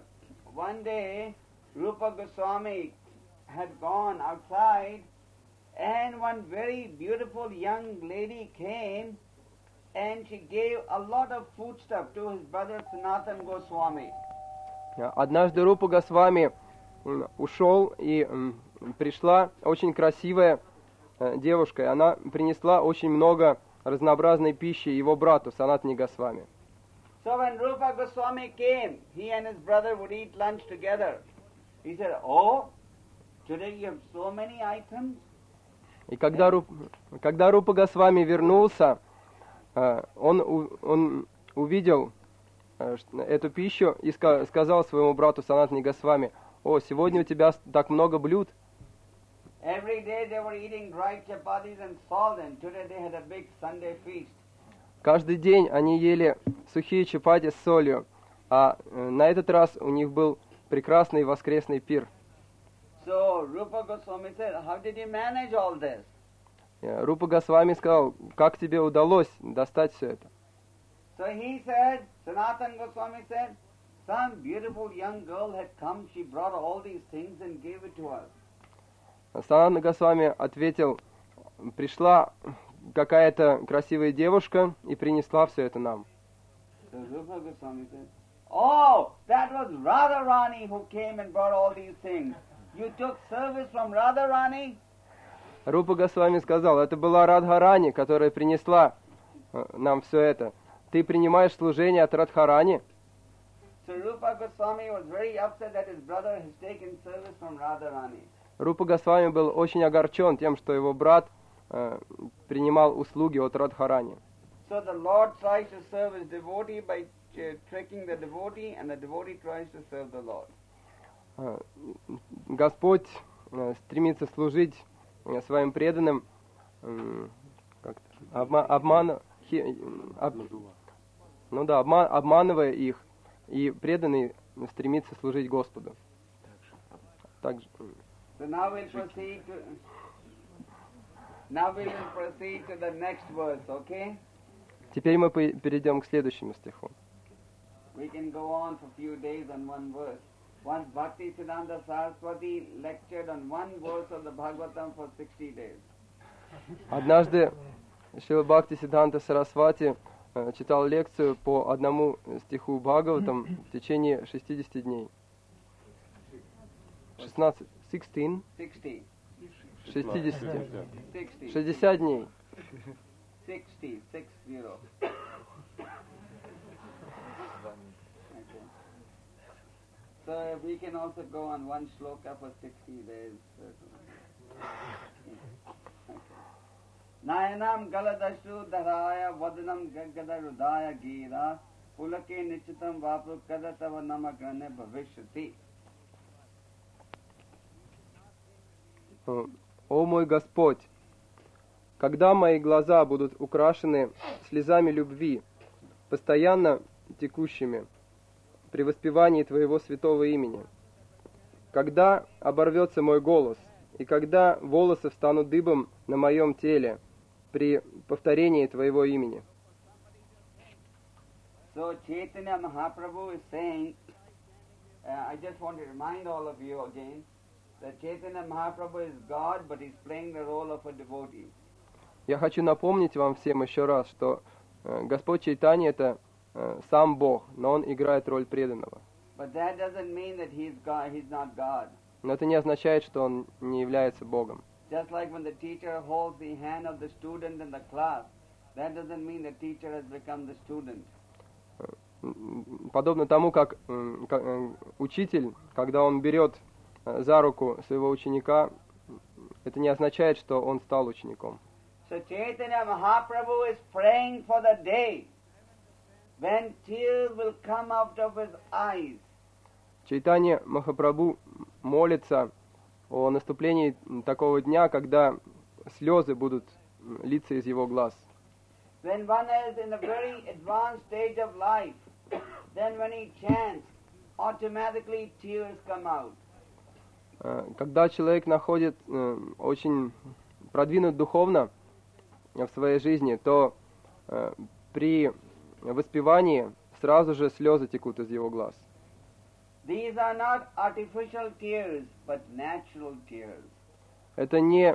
Rupa Goswami had gone outside And one very beautiful young lady came and she gave a lot of foodstuff to his brother Sanatan Goswami. Однажды Рупа Госвами ушел, и пришла очень красивая девушка, и она принесла очень много разнообразной пищи его брату Санатани Госвами. So when Rupa Goswami came, he and his brother would eat lunch together. He said, "Oh, today you have so many items." И когда Рупа Госвами вернулся, он увидел эту пищу и сказал своему брату Санатани Госвами: «О, сегодня у тебя так много блюд». Every day they were eating dry chapatis and salt, and today they had a big Sunday feast. Каждый день они ели сухие чапати с солью, а на этот раз у них был прекрасный воскресный пир. So Rupa Goswami said, "How did you manage all this?" Рупа Госвами сказал: «Как тебе удалось достать все это?» So he said, Sanatan Goswami said, "Some beautiful young girl had come, she brought all these things and gave it to us." Санатана Госвами ответил: «Пришла какая-то красивая девушка и принесла все это нам». So Rupa Goswami said, "Oh, that was Radharani who came and brought all these things. You took service from Radharani?" Рупа Госвами сказал: «Это была Радхарани, которая принесла нам все это. Ты принимаешь служение от Радхарани?» So Rupa Goswami was very upset that his brother has taken service from Radharani. Рупа Госвами был очень огорчен тем, что его брат принимал услуги от Радхарани. So the Lord tries to serve his devotee by tricking the devotee, and the devotee tries to serve the Lord. Господь стремится служить своим преданным, обманывая их, и преданный стремится служить Господу. Также. So now we'll proceed to the next verse, okay? Теперь мы перейдем к следующему стиху. We can go on for a few days on one verse. Once Bhaktisiddhanta Saraswati lectured on one verse of the Bhagavatam for 60 days. Однажды Шрила Бхактисиддханта Сарасвати читал лекцию по одному стиху Бхагаватам в течение 60 дней. 60 дней. 60. So we can also go on one shloka for 60 days. Nayanam galadashu dharaya vadanam gaggada rudaya gira pulake nichitam vapru kadatava namagane bhavishyati. О мой Господь, когда мои глаза будут украшены слезами любви, постоянно текущими при воспевании Твоего святого имени, когда оборвется мой голос, и когда волосы встанут дыбом на моем теле при повторении Твоего имени. So Chaitanya Mahaprabhu is saying, I just want to remind all of you again, that Chaitanya Mahaprabhu is God, but he's playing the role of a devotee. Я хочу напомнить вам всем еще раз, что Господь Чайтанья — это сам Бог, но Он играет роль преданного. But that doesn't mean that he's God, he's not God. Но это не означает, что Он не является Богом. Just like when the teacher holds the hand of the student in the class, that doesn't mean the teacher has become the student. Подобно тому, как учитель, когда он берет за руку своего ученика, это не означает, что он стал учеником. So Chaitanya Mahaprabhu is praying for the day when tears will come out of his eyes. Чайтанья Махапрабху молится о наступлении такого дня, когда слезы будут литься из его глаз. When one is in a very advanced stage of life, then when he chants, automatically tears come out. Когда человек находит очень продвинут духовно в своей жизни, то при воспевании сразу же слезы текут из его глаз. These are not artificial tears, but natural tears. Это не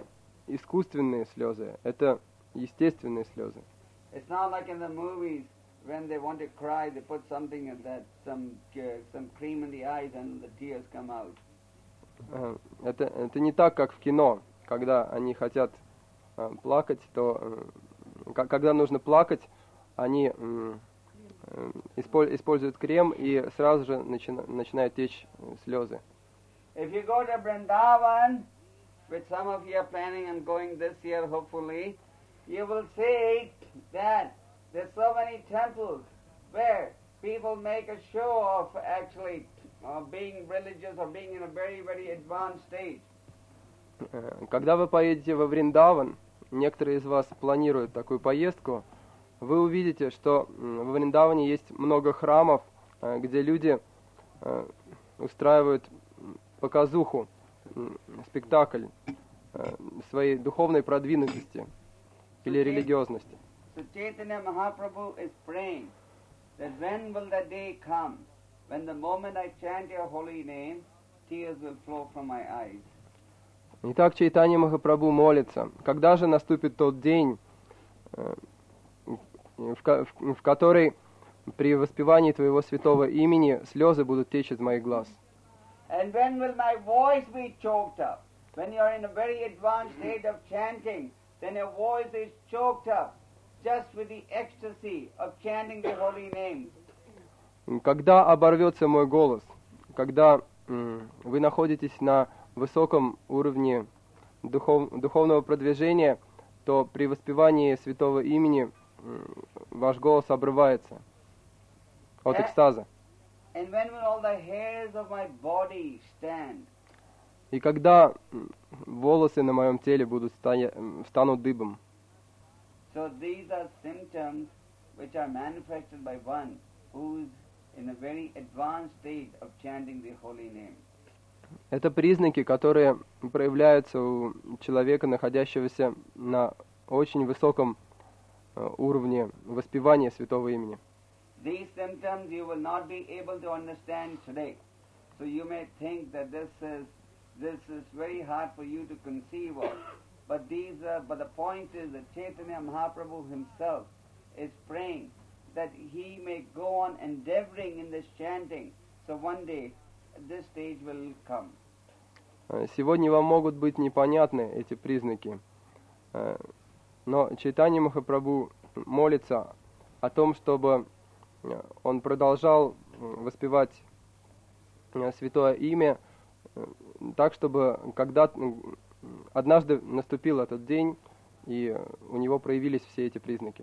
искусственные слезы, это естественные слезы. It's not like in the movies when they want to cry, they put something in that, some cream in the eyes and the tears come out. Это не так, как в кино, когда они хотят плакать, то когда нужно плакать, они используют крем и сразу же начинают течь слезы. If you go to Vrindavan, which some of you are planning on going this year hopefully, you will see that there's so many temples where people make a show of actually being religious or being in a very, very advanced stage. Когда вы поедете во Вриндаван, некоторые из вас планируют такую поездку, вы увидите, что во Вриндаване есть много храмов, где люди устраивают показуху, спектакль своей духовной продвинутости или религиозности. So Chaitanya Mahaprabhu is praying that when will the day come when the moment I chant your holy name, tears will flow from my eyes. Итак, Чайтанья Махапрабху молится, когда же наступит тот день, в который при воспевании Твоего святого имени слезы будут течь из моих глаз. And when will my voice be choked up? When you are in a very advanced state of chanting, then your voice is choked up just with the ecstasy of chanting the holy name. Когда оборвется мой голос, когда вы находитесь на высоком уровне духовного продвижения, то при воспевании святого имени ваш голос обрывается от экстаза. And when will all the hairs of my body stand? И когда волосы на моем теле станут дыбом. So these are symptoms which are manifested by one who is in a very advanced state of chanting the holy name. Это признаки, которые проявляются у человека, находящегося на очень высоком уровне воспевания святого имени. These symptoms you will not be able to understand today. So you may think that this is very hard for you to conceive of. But the point is that Chaitanya Mahaprabhu himself is praying that he may go on endeavoring in this chanting. So one day this stage will come. Сегодня вам могут быть непонятны эти признаки. Но Чайтанья Махапрабху молится о том, чтобы он продолжал воспевать святое имя, так, чтобы однажды наступил этот день, и у него проявились все эти признаки.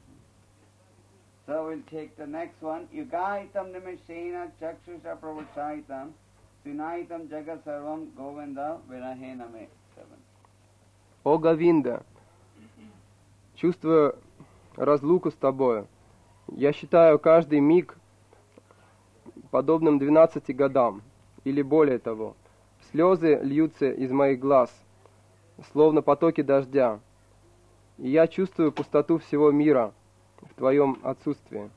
So we'll take the next one. Yugaitam nimishena chakshusha pravachaitam sunaitam jagasarvam govinda virahena me. 7. О Говинда, чувствуя разлуку с тобою, я считаю каждый миг подобным 12 годам, или более того. Слезы льются из моих глаз, словно потоки дождя, и я чувствую пустоту всего мира в Твоем отсутствии.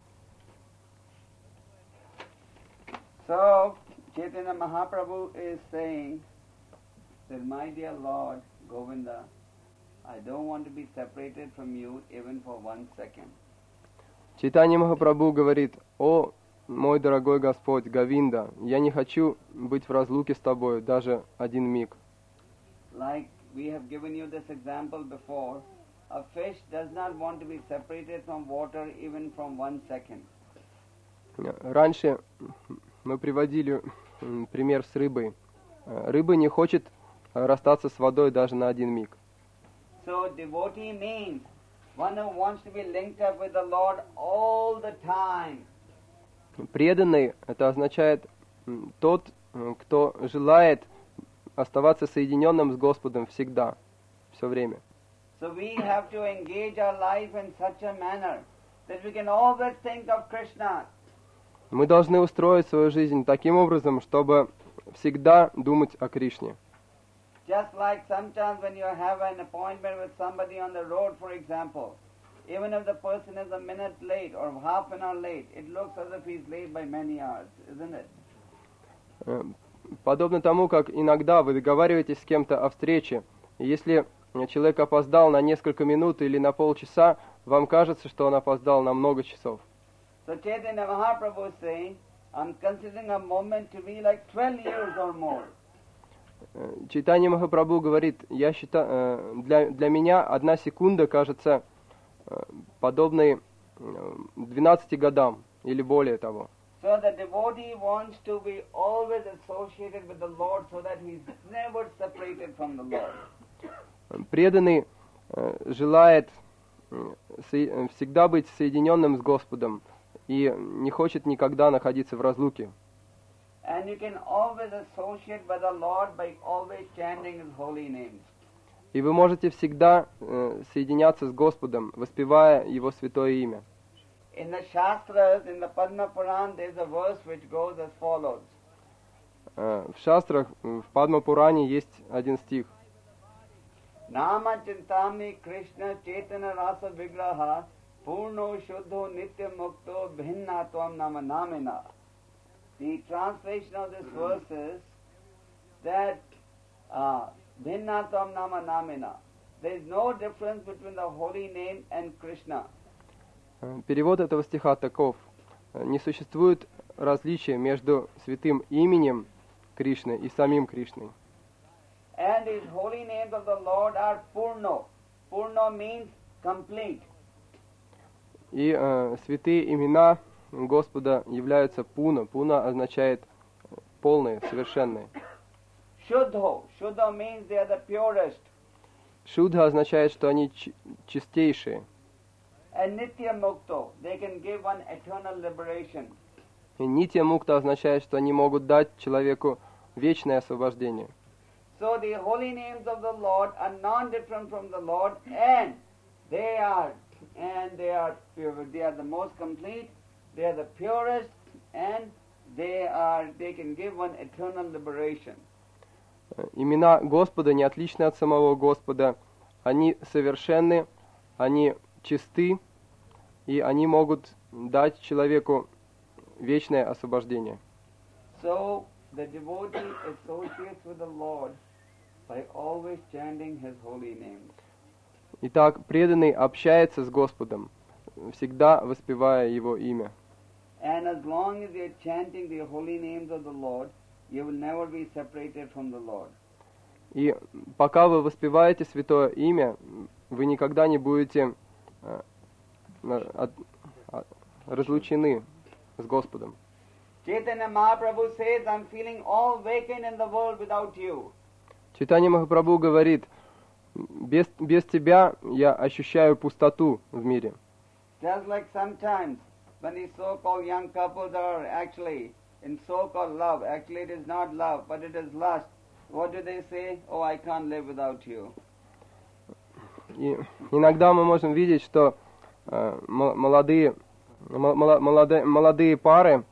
So, Chaitanya Mahaprabhu is saying that, my dear Lord, Govinda, I don't want to be separated from you even for 1 second. Чайтанья Махапрабху говорит: «О, мой дорогой Господь, Говинда, я не хочу быть в разлуке с Тобой даже один миг». Like we have given you this example before, a fish does not want to be separated from water even from 1 second. Раньше мы приводили пример с рыбой. Рыба не хочет расстаться с водой даже на один миг. So devotee means one who wants to be linked up with the Lord all the time. Преданный — это означает тот, кто желает оставаться соединенным с Господом всегда, все время. So we have to engage our life in such a manner that we can always think of Krishna. Мы должны устроить свою жизнь таким образом, чтобы всегда думать о Кришне. Just like sometimes when you have an appointment with somebody on the road, for example, even if the person is a minute late or half an hour late, it looks as if he's late by many hours, isn't it? Подобно тому, как иногда вы договариваетесь с кем-то о встрече, и если человек опоздал на несколько минут или на полчаса, вам кажется, что он опоздал на много часов. So Chaitanya Mahaprabhu is saying, I'm considering a moment to be like 12 years or more. Чайтанья Махапрабху говорит, я считаю, для меня 1 секунда кажется подобной 12 годам или более того. So the devotee wants to be always associated with the Lord so that he is never separated from the Lord. Преданный желает всегда быть соединенным с Господом и не хочет никогда находиться в разлуке. And you can always associate with the Lord by always chanting His holy names. И вы можете всегда соединяться с Господом, воспевая Его святое имя. In the Shastras, in the Padma Puran, there is a verse which goes as follows. В шастрах, в Падма-Пуране есть один стих. Nama chintami Krishna Chaitanya Rasa Vigraha Purno Shuddho Nitya Mukto Bhinna Tvam Nama Namina. The translation of this verse is that Bhinna Tvam Nama Namina. There is no difference between the holy name and Krishna. Перевод этого стиха таков. Не существует различия между святым именем Кришны и самим Кришной. And his holy names of the Lord are Purno. Purno means complete. И святые имена Господа являются Пуна. Пуна означает полные, совершенные. Shuddho. Shuddha means they are the purest. Шудха означает, что они чистейшие. And Nitya Mukto. They can give one eternal liberation. И Нитья Мукта означает, что они могут дать человеку вечное освобождение. So the holy names of the Lord are non-different from the Lord, and they are pure. They are the most complete. They are the purest, and they can give one eternal liberation. Имена Господа не отличны от самого Господа. Они совершенны, они чисты, и они могут дать человеку вечное освобождение. So the devotee associates with the Lord by always chanting His holy names. Итак, преданный общается с Господом, всегда воспевая Его имя. And as long as you are chanting the holy names of the Lord, you will never be separated from the Lord. И пока вы воспеваете святое имя, вы никогда не будете разлучены с Господом. Chaitanya Mahaprabhu says, I'm feeling all vacant in the world without you. Чайтанья Махапрабху говорит, без тебя я ощущаю пустоту в мире. Just like sometimes when these so-called young couples are actually in so-called love, actually it is not love, but it is lust. What do they say? Oh, I can't live without you. И иногда мы можем видеть, что молодые пары,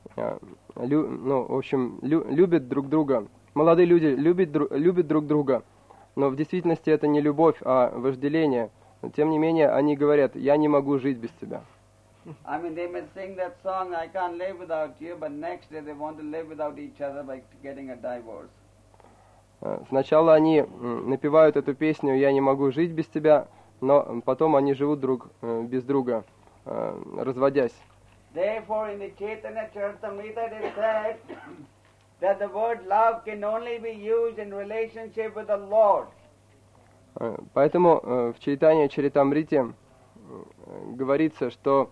любят друг друга. Молодые люди любят друг друга, но в действительности это не любовь, а вожделение. Но, тем не менее, они говорят, я не могу жить без тебя. I mean, they may sing that song, I can't live without you, but next day they want to live without each other by getting a divorce. Сначала они напевают эту песню «Я не могу жить без тебя», но потом они живут друг без друга, разводясь. Therefore, in the Chaitanya Charitamrita it is said that the word love can only be used in relationship with the Lord. Поэтому в Чайтанья Чаритамрите говорится, что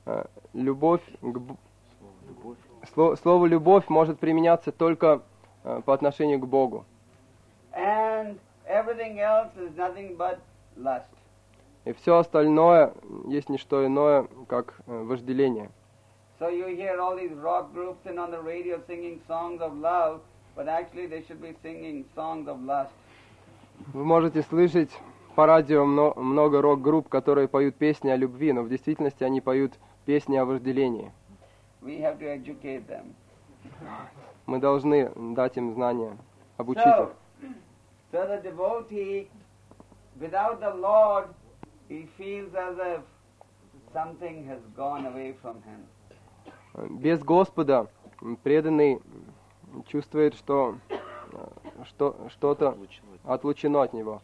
слово «любовь» может применяться только по отношению к Богу. And everything else is nothing but lust. И все остальное есть не что иное, как вожделение. So you hear all these rock groups and on the radio singing songs of love, but actually they should be singing songs of lust. Вы можете слышать по радио много рок-групп, которые поют песни о любви, но в действительности они поют песни о вожделении. We have to educate them. Мы должны дать им знания, обучить их. So the devotee, without the Lord, he feels as if something has gone away from him. Без Господа преданный чувствует, что что-то отлучено от него.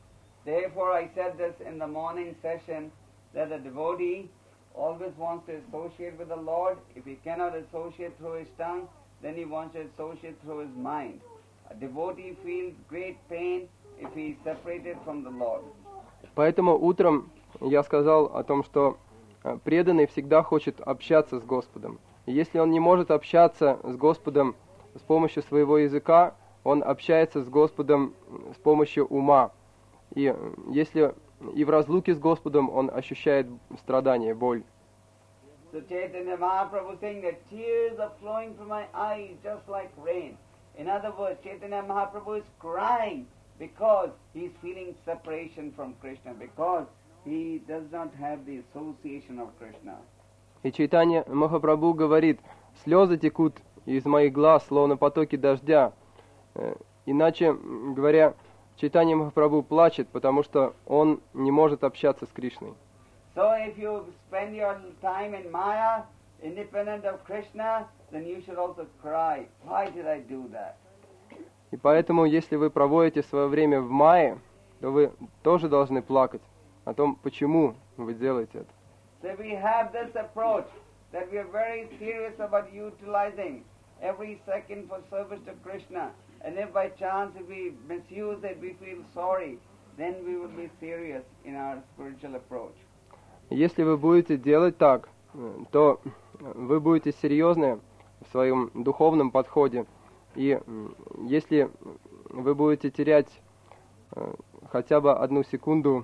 Therefore I said this in the morning session, that the devotee always wants to associate with the Lord. If he cannot associate through his tongue, then he wants to associate through his mind. A devotee feels great pain if he is separated from the Lord. Поэтому утром я сказал о том, что преданный всегда хочет общаться с Господом. И если он не может общаться с Господом с помощью своего языка, он общается с Господом с помощью ума. И если и в разлуке с Господом он ощущает страдание, боль. So Chaitanya Mahaprabhu saying that tears are flowing from my eyes just like rain. In other words, Chaitanya Mahaprabhu is crying because he is feeling separation from Krishna, because he does not have the association of Krishna. И Чайтанья Махапрабху говорит: слезы текут из моих глаз, словно потоки дождя. Иначе говоря, Чайтанья Махапрабху плачет, потому что он не может общаться с Кришной. So if you spend your time in Maya, independent of Krishna, then you should also cry. Why did I do that? И поэтому, если вы проводите свое время в Майе, то вы тоже должны плакать о том, почему вы делаете это. So we have this approach that we are very serious about utilizing every second for service to Krishna. And if by chance if we misuse it, we feel sorry, then we will be serious in our spiritual approach. Если вы будете делать так, то вы будете серьезны в своем духовном подходе. И если вы будете терять хотя бы одну секунду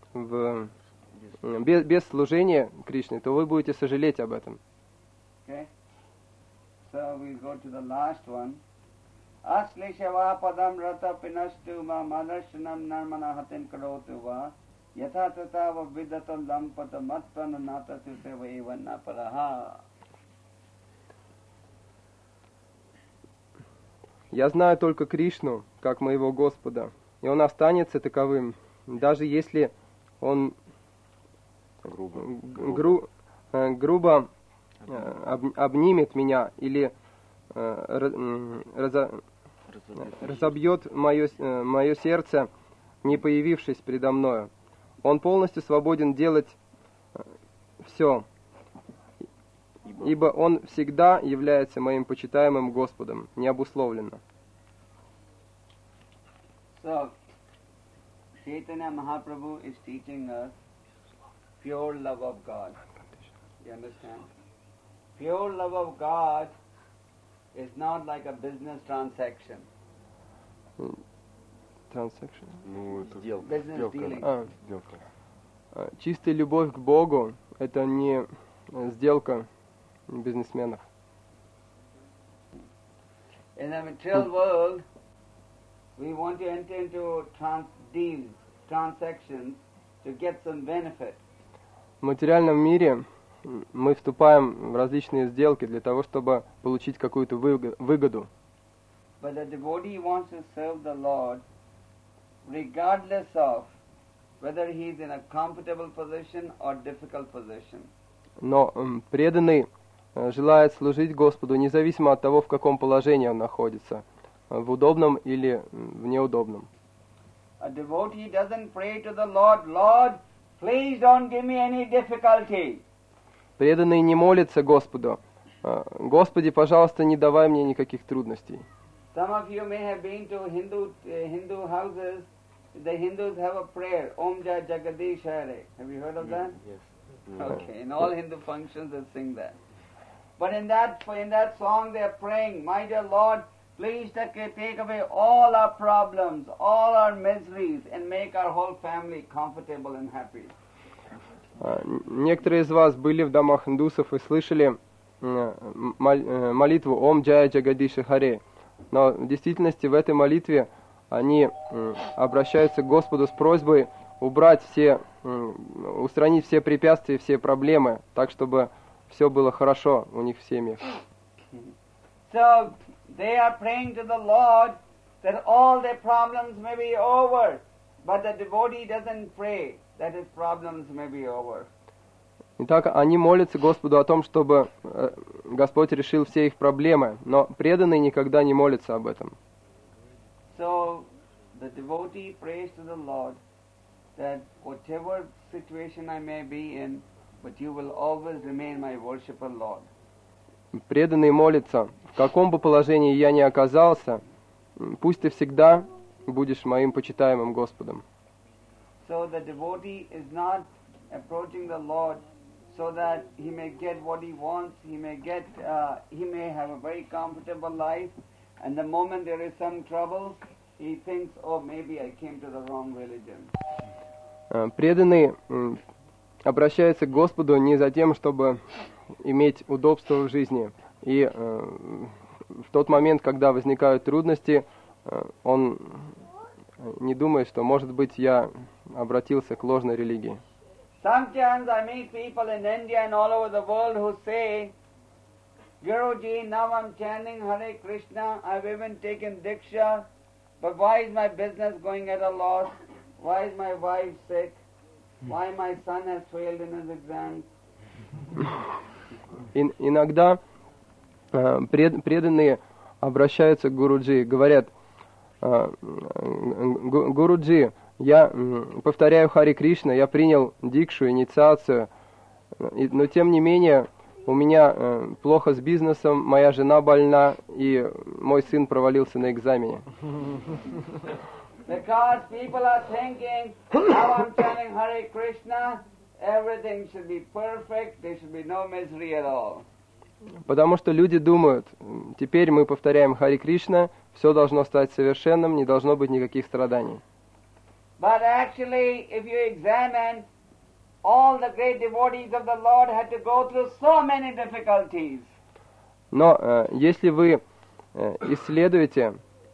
без служения Кришне, то вы будете сожалеть об этом. Okay? So we go to the last one. Aslishava padam rata pinastu ma manashanam narmana hatim karotu va yatha tata va vidatam lampata matpana nata suteva evanna paraha. Я знаю только Кришну, как моего Господа, и Он останется таковым, даже если Он грубо обнимет меня или разобьет мое сердце, не появившись предо мною. Он полностью свободен делать все, ибо Он всегда является моим почитаемым Господом, необусловленно. So, Chaitanya Mahaprabhu is teaching us pure love of God. You understand? Pure love of God is not like a business transaction. Transaction. Ну, это Business dealing. сделка. Чистая любовь к Богу – это не сделка бизнесменов. In the material world, we want to enter into deals, transactions to get some benefit. В материальном мире мы вступаем в различные сделки для того, чтобы получить какую-то выгоду. But the devotee wants to serve the Lord regardless of whether he is in a comfortable position or difficult position. Но преданный желает служить Господу независимо от того, в каком положении он находится, в удобном или в неудобном. A devotee doesn't pray to the Lord, Lord, please don't give me any difficulty. Преданный не молится Господу: Господи, пожалуйста, не давай мне никаких трудностей. Some of you may have been to Hindu houses. The Hindus have a prayer, Om Jai Jagadish Hare. Have you heard of that? Yes. Okay, in all Hindu functions they sing that. But in that song they are praying, my dear Lord, please take away all our problems, all our miseries, and make our whole family comfortable and happy. Некоторые из вас были в домах индусов и слышали молитву «Ом Джая Джагадиши Харе». Но в действительности в этой молитве они обращаются к Господу с просьбой устранить все препятствия, все проблемы, так, чтобы все было хорошо у них в семьях. So they are praying to the Lord that all their problems may be over, but the devotee doesn't pray that his problems may be over. Итак, они молятся Господу о том, чтобы Господь решил все их проблемы, но преданный никогда не молится об этом. So the devotee prays to the Lord that whatever situation I may be in, but you will always remain my worshipper Lord. Преданный молится: в каком бы положении я ни оказался, пусть ты всегда будешь моим почитаемым Господом. So the devotee is not approaching the Lord so that he may get what he wants, he may have a very comfortable life, and the moment there is some trouble, he thinks, oh, maybe I came to the wrong religion. Преданный обращается к Господу не за тем, чтобы иметь удобство в жизни. И в тот момент, когда возникают трудности, он не думает, что, может быть, я обратился к ложной религии. Sometimes I meet people in India and all over the world who say, Guruji, now I'm chanting Hare Krishna, I've even taken Diksha, but why is my business going at a loss? Why is my wife sick? Why my son has failed in his exams? Иногда преданные обращаются к Гуруджи и говорят: Гуруджи, я повторяю Харе Кришна, я принял дикшу, инициацию, но тем не менее у меня плохо с бизнесом, моя жена больна, и мой сын провалился на экзамене. Because people are thinking, now I'm chanting Hare Krishna, everything should be perfect, there should be no misery at all. Потому что люди думают: теперь мы повторяем Харе Кришна, все должно стать совершенным, не должно быть никаких страданий. But actually, if you examine, all the great devotees of the Lord had to go through so many difficulties. Но если вы исследуете,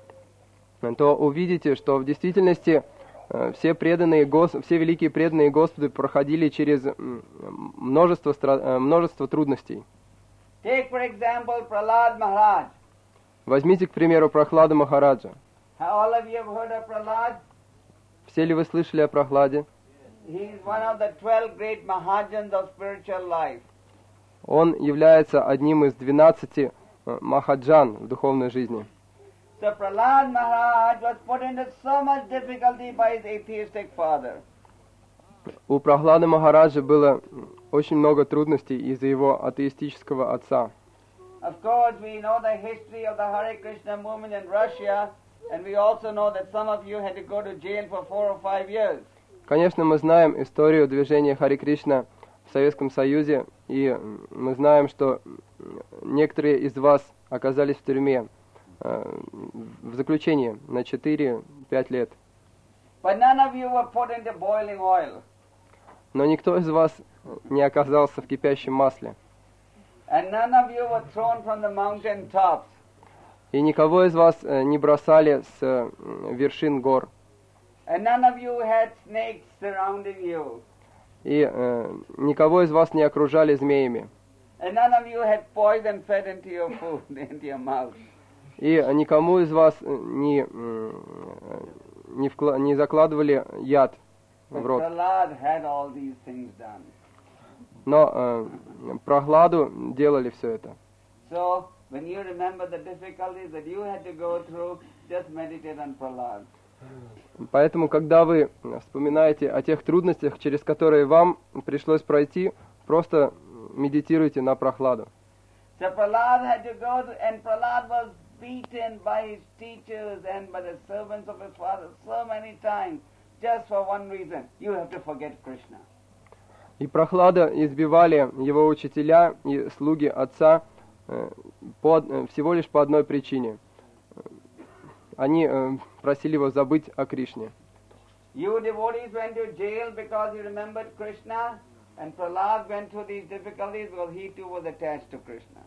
то увидите, что в действительности все великие преданные Господу проходили через множество трудностей. Take, for example, Prahlad Maharaj. Возьмите, к примеру, Прохлада Махараджа. All of you have heard of Prahlad? Все ли вы слышали о Прохладе? He is one of the 12 great Mahajans of spiritual life. Он является одним из 12 Махаджан в духовной жизни. So Prahlad Maharaj was put into so much difficulty by his atheistic father. У Прохлады Махараджа было очень много трудностей из-за его атеистического отца. Of course, we know the history of the Hare Krishna movement in Russia, and we also know that some of you had to go to jail for 4 or 5 years. Конечно, мы знаем историю движения Харе Кришна в Советском Союзе, и мы знаем, что некоторые из вас оказались в тюрьме, в заключении на 4-5 лет. But none of you were put into boiling oil. Но никто из вас не оказался в кипящем масле. And none of you were thrown from the mountain tops. И никого из вас не бросали с вершин гор. And none of you had snakes surrounding you. И никого из вас не окружали змеями. And none of you had poison fed into your food, into your mouth. И никому из вас не закладывали яд в рот. Prahlad had all these things done. Но Прохладу делали все это. So, when you remember the difficulties that you had to go through, just meditate on Prahlad. Поэтому, когда вы вспоминаете о тех трудностях, через которые вам пришлось пройти, просто медитируйте на Прохладу. So Prahlad had to go to, and Prahlad was beaten by his teachers and by the servants of his father so many times, just for one reason: you have to forget Krishna. И Прохлада избивали его учителя и слуги отца всего лишь по одной причине. Они просили его забыть о Кришне. You devotees went to jail because you remembered Krishna, and Prahlad went through these difficulties because he too was attached to Krishna.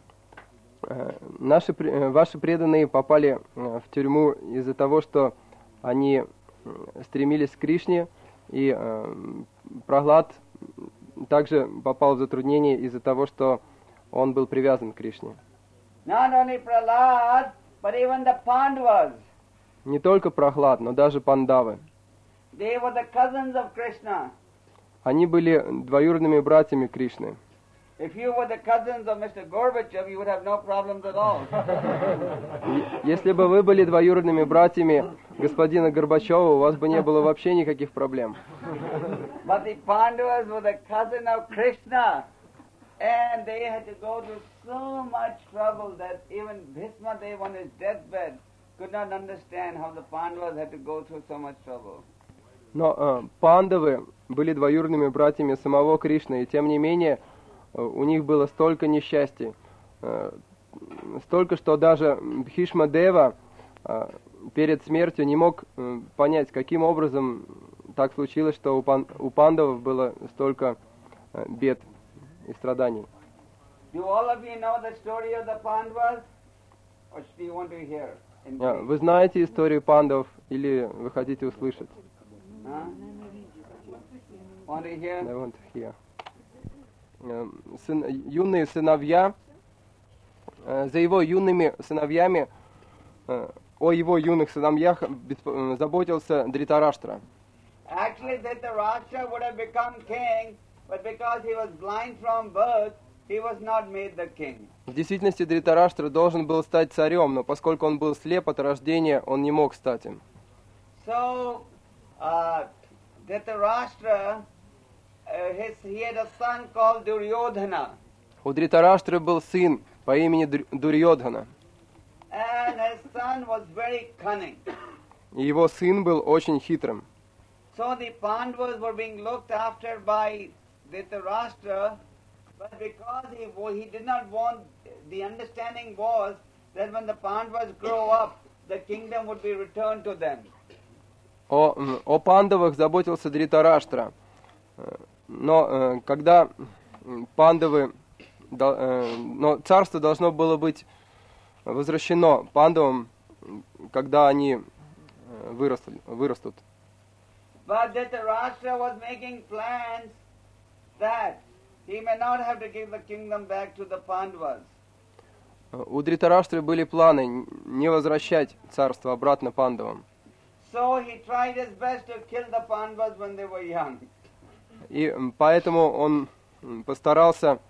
Ваши преданные попали в тюрьму из-за того, что они стремились к Кришне, и Прохлад также попал в затруднение из-за того, что он был привязан к Кришне. Not only Prahlad, but even the Pandavas. Не только Прохлад, но даже Пандавы. They were the cousins of Krishna. Они были двоюродными братьями Кришны. If you were the cousins of Mr. Gorbachev, you would have no problems at all. Если бы вы были двоюродными братьями господина Горбачева, у вас бы не было вообще никаких проблем. But the Pandavas were the cousin of Krishna, and they had to go through so much trouble that even Bhishma Dev on his deathbed could not understand how the Pandavas had to go through so much trouble. Но пандавы были двоюродными братьями самого Кришны, и тем не менее у них было столько несчастий, столько, что даже Бхишма Дева перед смертью не мог понять, каким образом так случилось, что у пандавов было столько бед и страданий. Do all of you know the story of the Pandavas? Or do you want to hear? Вы знаете историю пандавов или вы хотите услышать? Huh? Want to hear? I want to hear. Юные сыновья, за его юными сыновьями, о его юных сыновьях заботился Дритараштра. Actually, Dhritarashtra would have become king, but because he was blind from birth, he was not made the king. В действительности Дритараштра должен был стать царем, но поскольку он был слеп от рождения, он не мог стать им. So, Dhritarashtra, he had a son called Duryodhana. У Дритараштры был сын по имени Дурьодхана. And his son was very cunning. И его сын был очень хитрым. So the Pandavas were being looked after by Dhritarashtra, but because he did not want, the understanding was that when the Pandavas grow up, the kingdom would be returned to them. О пандавах заботился Дритараштра. Но когда пандавы, но царство должно было быть возвращено пандавам, когда они вырастут. But Dhritarashtra was making plans that he may not have to give the kingdom back to the Pandavas. У Дритараштры были планы не возвращать царство обратно пандавам. So he tried his best to kill the Pandavas when they were young. И поэтому он постарался,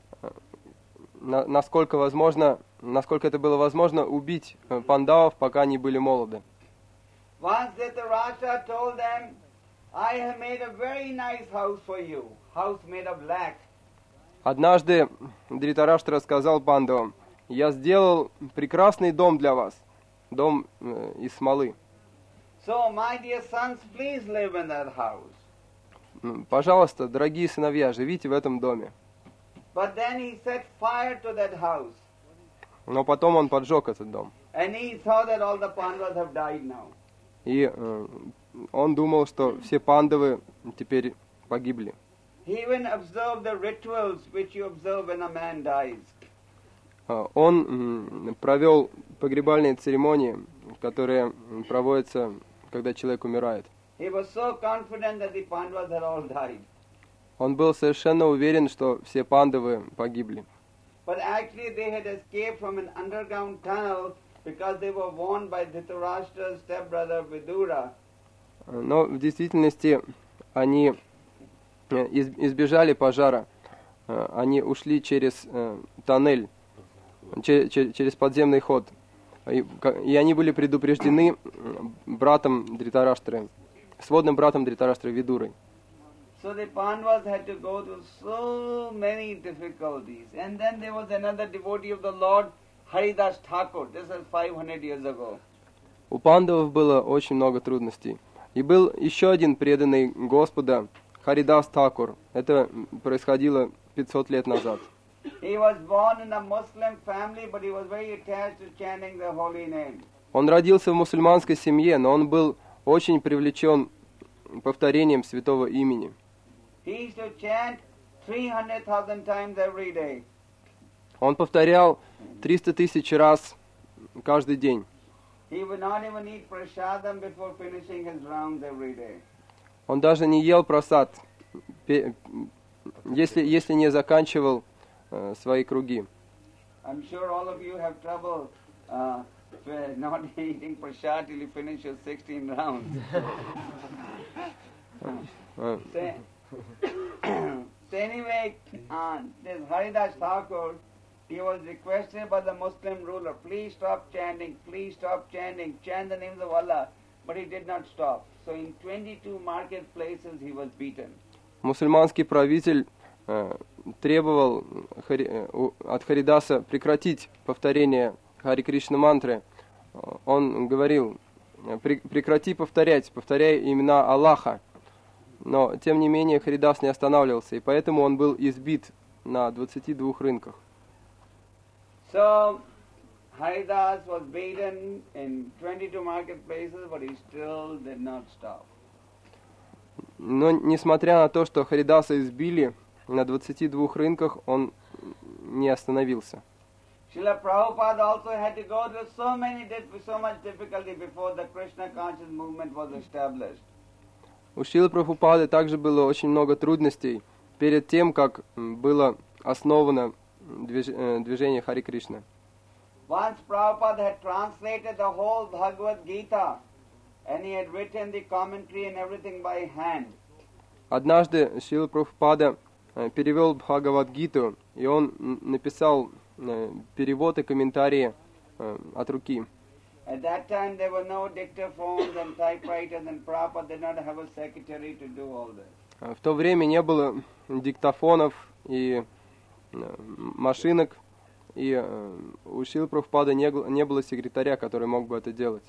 насколько это было возможно, убить пандавов, пока они были молоды. Once Dhritarashtra told them, I have made a very nice house for you, house made of lac. Однажды Дритараштра сказал пандавам: я сделал прекрасный дом для вас, дом из смолы. So, my dear sons, please live in that house. Пожалуйста, дорогие сыновья, живите в этом доме. But then he set fire to that house. Но потом он поджег этот дом. And he saw that all the Pandavas have died now. И он думал, что все пандавы теперь погибли. He even observed the rituals which you observe when a man dies. Он провел погребальные церемонии, которые проводятся, когда человек умирает. He was so confident that the Pandavas had all died. Он был совершенно уверен, что все пандавы погибли. But actually they had escaped from an underground tunnel because they were warned by Dhritarashtra's stepbrother Vidura. Но в действительности они избежали пожара. Они ушли через тоннель, через подземный ход. И они были предупреждены братом Дритараштры, сводным братом Дритараштры Видурой. So the Pandavas had to go through so many difficulties. And then there was another devotee of the Lord, Haridas Thakur. This is 500 years ago. У пандавов было очень много трудностей. И был еще один преданный Господа, Харидас Тхакур. Это происходило 500 лет назад. He was born in a Muslim family, but he was very attached to chanting the holy name. Он родился в мусульманской семье, но он был очень привлечен повторением святого имени. He used to chant 300,000 times every day. Он повторял 300 тысяч раз каждый день. He would not even eat prasadam before finishing his rounds every day. Он даже не ел прасад, если не заканчивал свои круги. I'm sure all of you have trouble not eating prasad till you finish your 16 rounds. So anyway, this Haridas Thakur, he was requested by the Muslim ruler, please stop chanting, chant the names of Allah. But he did not stop. So in 22 marketplaces he was beaten. Мусульманский правитель требовал от Харидаса прекратить повторение Хари Кришна мантры. Он говорил, прекрати повторяй имена Аллаха. Но, тем не менее, Харидас не останавливался, и поэтому он был избит на 22 рынках. So, Haridas was beaten in 22 marketplaces, but he still did not stop. Но, несмотря на то, что Харидаса избили на 22 рынках, он не остановился. Srila Prabhupada also had to go through so much difficulty before the Krishna conscious movement was established. У Шрилы Прабхупады также было очень много трудностей перед тем, как было основано движение Хари Кришна. Once Prabhupada had translated the whole Bhagavad Gita and he had written the commentary and everything by hand. Однажды Шрила Прабхупада перевел Бхагавад-гиту, и он написал перевод и комментарии от руки. At that time there were no dictaphones and typewriters, and Prabhupada did not have a secretary to do all this. В то время не было диктофонов и машинок, и у Шрилы Прабхупады не было секретаря, который мог бы это делать.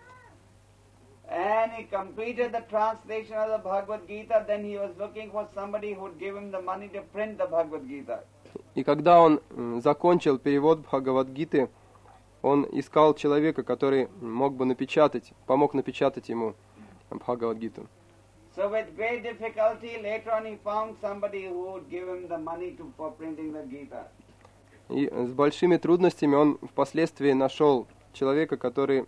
And he completed the translation of the Bhagavad Gita, then he was looking for somebody who would give him the money to print the Bhagavad Gita. И когда он закончил перевод Бхагавад-гиты, он искал человека, который помог напечатать ему Бхагавад-гиту. So with great difficulty, later on he found somebody who would give him the money for printing the Gita. И с большими трудностями он впоследствии нашел человека, который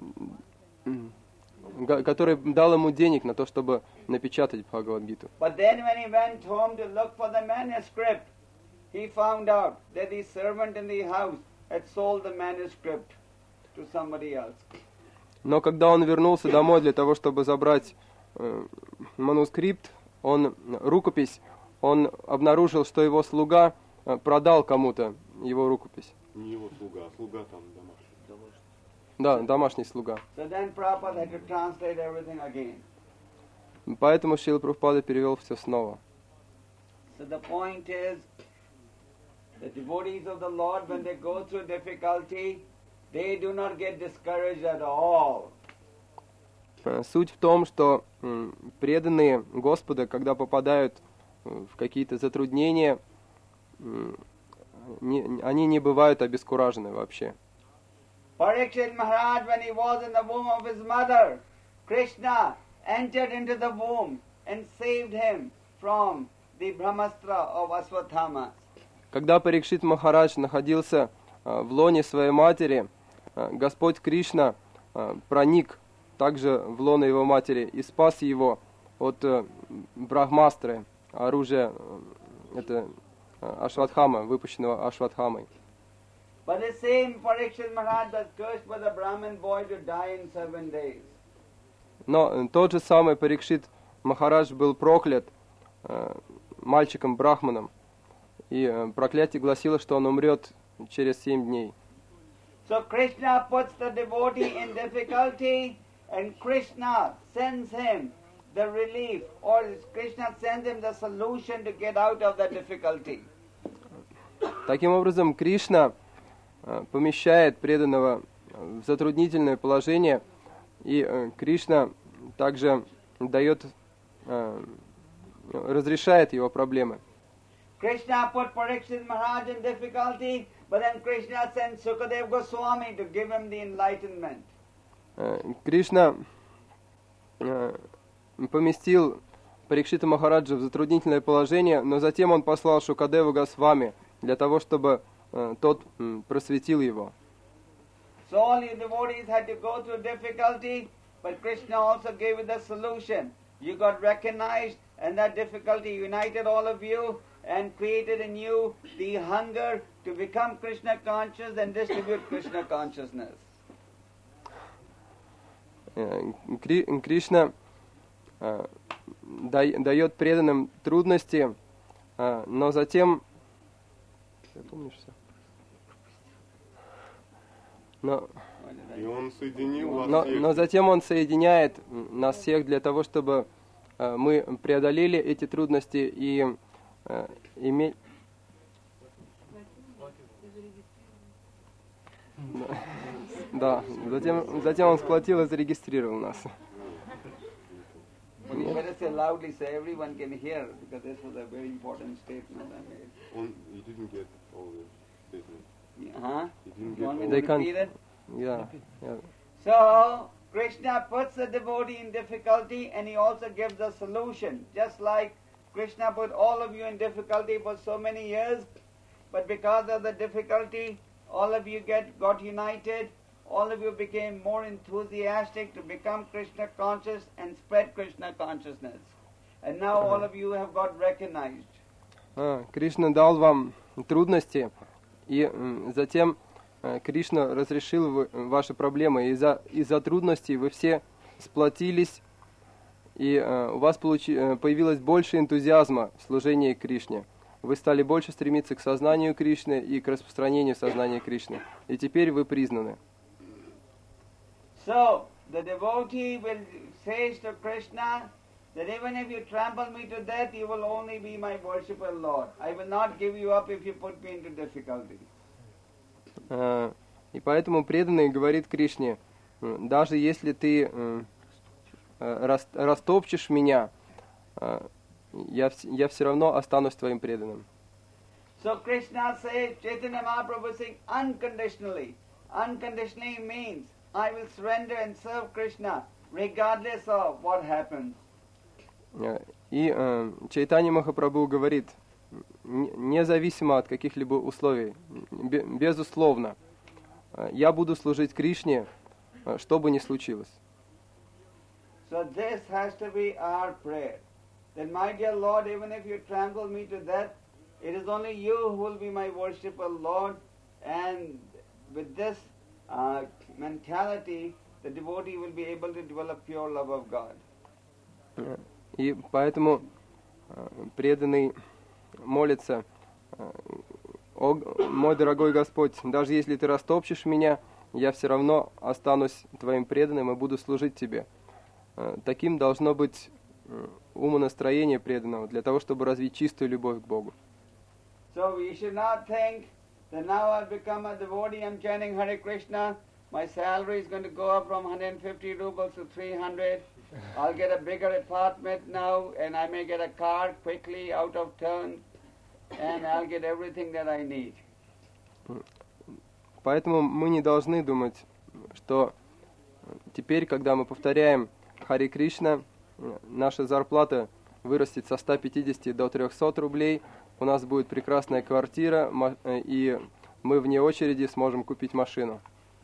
дал ему денег на то, чтобы напечатать Бхагавад-гиту. But then when he went home to look for the manuscript, he found out that the servant in the house had sold the manuscript to somebody else. Но когда он вернулся домой для того, чтобы забрать манускрипт, рукопись, он обнаружил, что его слуга продал кому-то его рукопись. Не его слуга, а слуга там домашний. Да, домашний слуга. So then Prabhupada had to translate everything again. Поэтому Шрила Прабхупада перевел все снова. So the point is, the devotees of the Lord, when they go through difficulty, they do not get discouraged at all. Суть в том, что преданные Господа, когда попадают в какие-то затруднения, они не бывают обескуражены вообще. Parikshit Maharaj, when he was in the womb of his mother, Krishna entered into the womb and saved him from the Brahmastra of Aswathama. Когда Парикшит Махарадж находился в лоне своей матери, Господь Кришна проник также в лоно его матери и спас его от Брахмастры, оружия, это Ашватхама, выпущенного Ашватхамой. But the same Parikshit Maharaj was cursed by the Brahmin boy to die in 7 days. Но тот же самый Парикшит Махарадж был проклят мальчиком-брахманом, и проклятие гласило, что он умрет через 7 дней. So Krishna puts the devotee in difficulty, and Krishna sends him the relief, or Krishna sends him the solution to get out of the difficulty. Таким образом, Кришна помещает преданного в затруднительное положение, и Кришна также разрешает его проблемы. Krishna put Parikshit Maharaj in difficulty, but then Krishna sent Sukadeva Goswami to give him the enlightenment. Кришна поместил Парикшита Махараджа в затруднительное положение, но затем он послал Шукадеву Госвами для того, чтобы тот просветил его. So all you devotees had to go through difficulty, but Krishna also gave you the solution. You got recognized, and that difficulty united all of you and created in you the hunger to become Krishna conscious and distribute Krishna consciousness. Кришна дает преданным трудности, Но затем... Ты помнишь все? И он соединил вас Но всех. затем Он соединяет нас всех для того, чтобы мы преодолели эти трудности и имели... Да, затем Он сплотил и зарегистрировал нас. But you better say loudly so everyone can hear, because this was a very important statement I made. You didn't get all the statements. Huh? You didn't You want me get to They can't- repeat it? Yeah. So, Krishna puts the devotee in difficulty and he also gives a solution. Just like Krishna put all of you in difficulty for so many years, but because of the difficulty, all of you got united, all of you became more enthusiastic to become Krishna conscious and spread Krishna consciousness. And now all of you have got recognized. Кришна дал вам трудности, и затем Кришна разрешил ваши проблемы. Из-за трудностей вы все сплотились, и у вас появилось больше энтузиазма в служении Кришне. Вы стали больше стремиться к сознанию Кришны и к распространению сознания Кришны. И теперь вы признаны. So, the devotee will say to Krishna that even if you trample me to death, you will only be my worshipper Lord. I will not give you up if you put me into difficulty. И поэтому преданный говорит Кришне: даже если ты растопчешь меня, я все равно останусь твоим преданным. So Krishna says, Chaitanya Mahaprabhu saying unconditionally. Unconditionally means I will surrender and serve Krishna regardless of what happens. И Чайтанья Махапрабху говорит, независимо от каких-либо условий, безусловно, я буду служить Кришне, что бы ни случилось. So this has to be our prayer. That my dear Lord, even if you trample me to death, it is only you who will be my worshipper Lord. And with this mentality, the devotee will be able to develop pure love of God. И поэтому преданный молится: «О, мой дорогой Господь, даже если ты растопчешь меня, я все равно останусь твоим преданным и буду служить тебе». Таким должно быть умонастроение преданного, для того, чтобы развить чистую любовь к Богу. So we should not think that now I've become a devotee, I'm chanting Hare Krishna, my salary is going to go up from 150 rubles to 300. I'll get a bigger apartment now, and I may get a car quickly out of town, and I'll get everything that I need. Поэтому мы не должны думать, что теперь, когда мы повторяем Харе Кришна, наша зарплата вырастет со 150 до 300 рублей, у нас будет прекрасная квартира, и мы вне очереди сможем купить машину.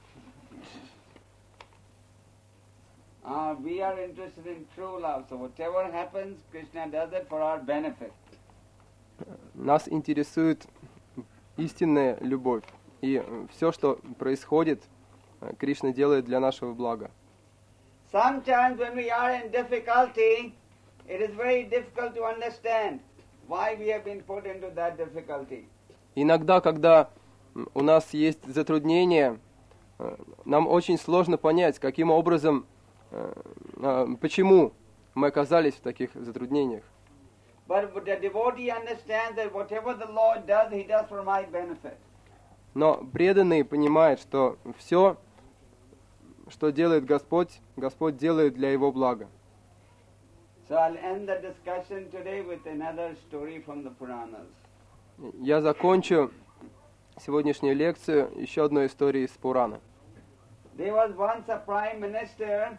We are interested in true love, so whatever happens, Krishna does it for our benefit. Нас интересует истинная любовь, и все, что происходит, Кришна делает для нашего блага. Sometimes when we are in difficulty, it is very difficult to understand why we have been put into that difficulty. Иногда, когда у нас есть затруднения, нам очень сложно понять, каким образом, почему мы оказались в таких затруднениях. But the devotee understands that whatever the Lord does, He does for my benefit. Но преданный понимает, что все, что делает Господь, Господь делает для его блага. So I'll end the discussion today with another story from the Puranas. Я закончу сегодняшнюю лекцию еще одной историей из Пурана. There was once a prime minister,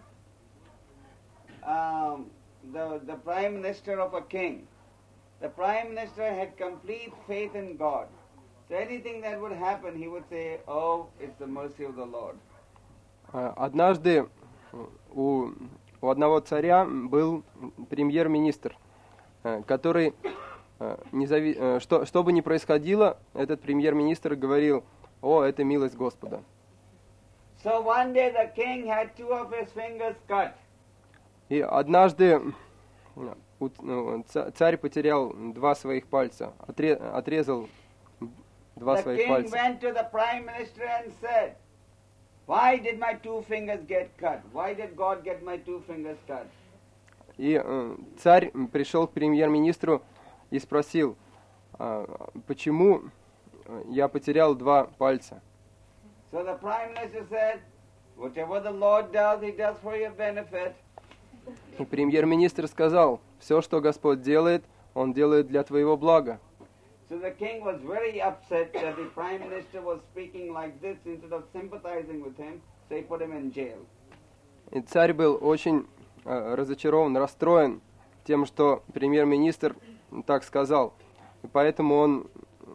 the prime minister of a king. The prime minister had complete faith in God. So anything that would happen, he would say, "Oh, it's the mercy of the Lord." Однажды у одного царя был премьер-министр, который, что бы ни происходило, этот премьер-министр говорил: «О, это милость Господа». So one day the king had two of his fingers cut. И однажды царь потерял 2 своих пальца, отрезал 2 The своих king пальца. went to the prime minister and said, "Why did my 2 fingers get cut? Why did God get my 2 fingers cut?" И царь пришел к премьер-министру и спросил, почему я потерял 2 пальца. So the prime minister said, "Whatever the Lord does, He does for your benefit." И премьер-министр сказал, все, что Господь делает, Он делает для твоего блага. So the king was very upset that the prime minister was speaking like this instead of sympathizing with him, so he put him in jail. И царь был очень разочарован, расстроен тем, что премьер-министр так сказал. И поэтому он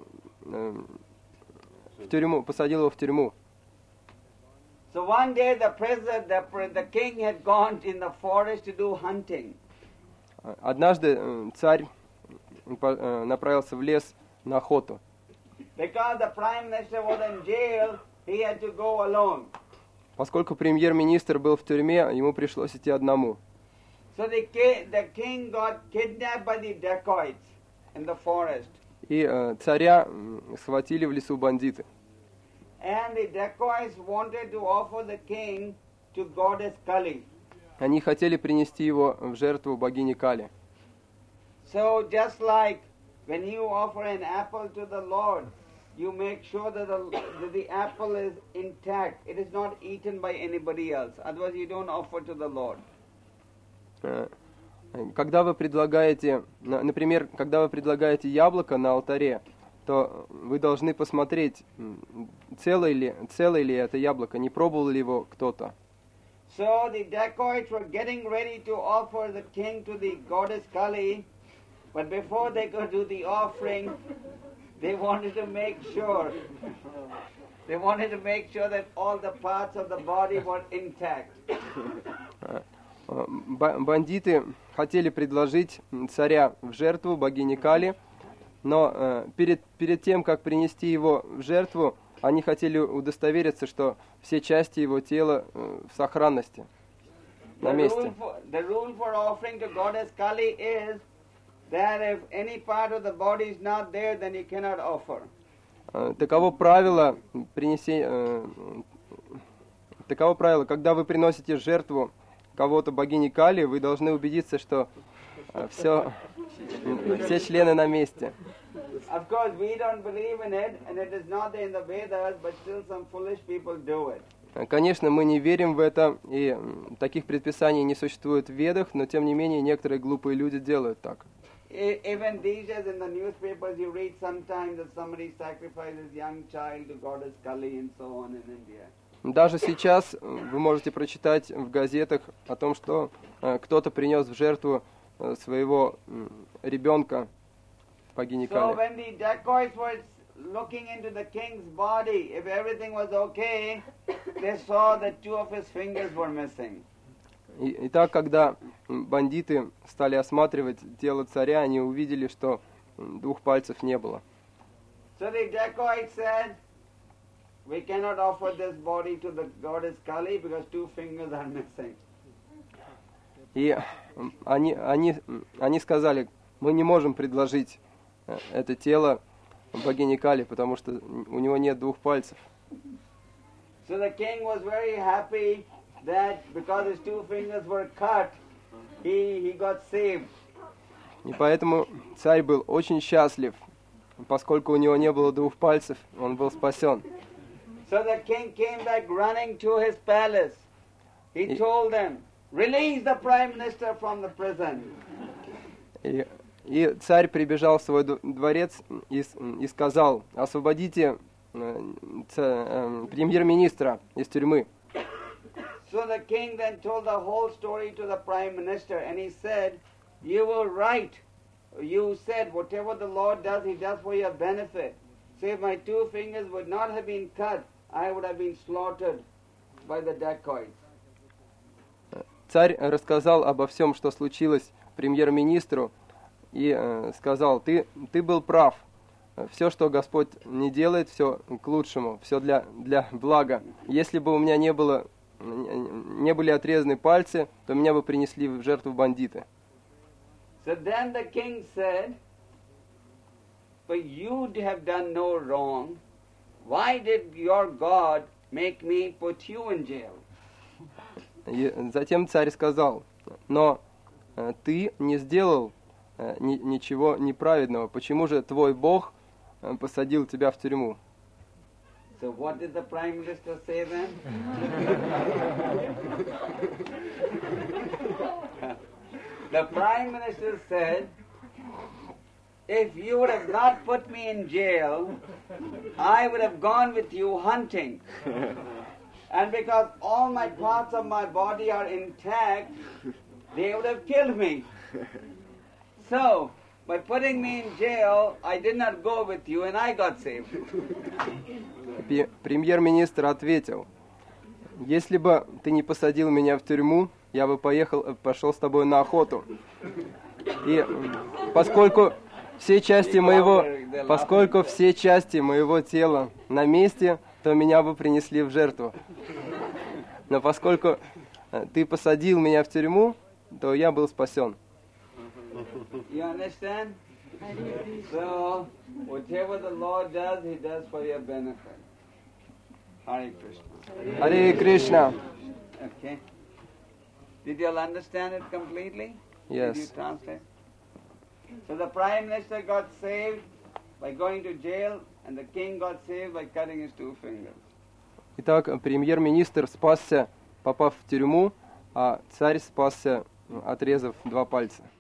посадил его в тюрьму. So one day the king had gone in the forest to do hunting. Однажды царь направился в лес на охоту. Because the prime minister was in jail, he had to go alone. Поскольку премьер-министр был в тюрьме, ему пришлось идти одному. So the king got kidnapped by the dacoits in the forest. И царя схватили в лесу бандиты. And the dacoits wanted to offer the king to goddess Kali. Они хотели принести его в жертву богине Кали. So just like when you offer an apple to the Lord, you make sure that the apple is intact. It is not eaten by anybody else. Otherwise you don't offer to the Lord. Когда вы предлагаете, например, когда вы предлагаете яблоко на алтаре, то вы должны посмотреть, целое ли это яблоко, не пробовал ли его кто-то. So the dacoits were getting ready to offer the king to the goddess Kali, but before they could do the offering, they wanted to make sure that all the parts of the body were intact. Бандиты хотели предложить царя в жертву богине Кали, но перед тем, как принести его в жертву, они хотели удостовериться, что все части его тела в сохранности, на месте. The rule for offering to goddess Kali is that if any part of the body is not there, then you cannot offer. Таково правило, когда вы приносите жертву кого-то богине Кали, вы должны убедиться, что все члены на месте. Of course, we don't believe in it, and it is not in the Vedas, but still some foolish people do it. Конечно, мы не верим в это, и таких предписаний не существует в Ведах, но тем не менее некоторые глупые люди делают так. Even these days in the newspapers you read sometimes that somebody sacrifices young child to goddess Kali and so on in India. Даже сейчас вы можете прочитать в газетах о том, что кто-то принес в жертву своего ребенка богине So Кали. when the dacoits were looking into the king's body, if everything was okay, they saw that 2 of his fingers were missing. Итак, когда бандиты стали осматривать тело царя, они увидели, что 2 пальцев не было. So the dacoits said, "We cannot offer this body to the goddess Kali because 2 fingers are missing." И они сказали, мы не можем предложить это тело богине Кали, потому что у него нет 2 пальцев. So the king was very happy that because his 2 fingers were cut, he got saved. И поэтому царь был очень счастлив, поскольку у него не было 2 пальцев, он был спасен. So the king came back running to his palace. He told them, "Release the prime minister from the prison." И царь прибежал в свой дворец и сказал, освободите премьер-министра из тюрьмы. So the king then told the whole story to the prime minister, and he said, "You were right. You said whatever the Lord does, He does for your benefit. So if my 2 fingers would not have been cut, I would have been slaughtered by the dacoits." Царь рассказал обо всем, что случилось премьер-министру, и сказал, ты был прав. Все, что Господь не делает, все к лучшему, все для блага. Если бы у меня не были отрезаны пальцы, то меня бы принесли в жертву бандиты. So then the king said, but you have done no wrong. Why did your God make me put you in jail? И затем царь сказал, но ты не сделал ничего неправедного. Почему же твой Бог посадил тебя в тюрьму? So what did the Prime Minister say then? The Prime Minister said, if you would have not put me in jail, I would have gone with you hunting. And because all my parts of my body are intact, they would have killed me. So, by putting me in jail, I did not go with you and I got saved. Премьер-министр ответил, если бы ты не посадил меня в тюрьму, я бы пошел с тобой на охоту. И поскольку все части моего тела на месте, то меня бы принесли в жертву. Но поскольку ты посадил меня в тюрьму, то я был спасен. You understand? So, whatever the Lord does, He does for your benefit. Hare Krishna. Hare Krishna. Okay. Did you all understand it completely? Yes. Did you translate? So the Prime Minister got saved by going to jail, and the king got saved by cutting his 2 fingers. Итак, премьер-министр спасся, попав в тюрьму, а царь спасся, отрезав 2 пальца.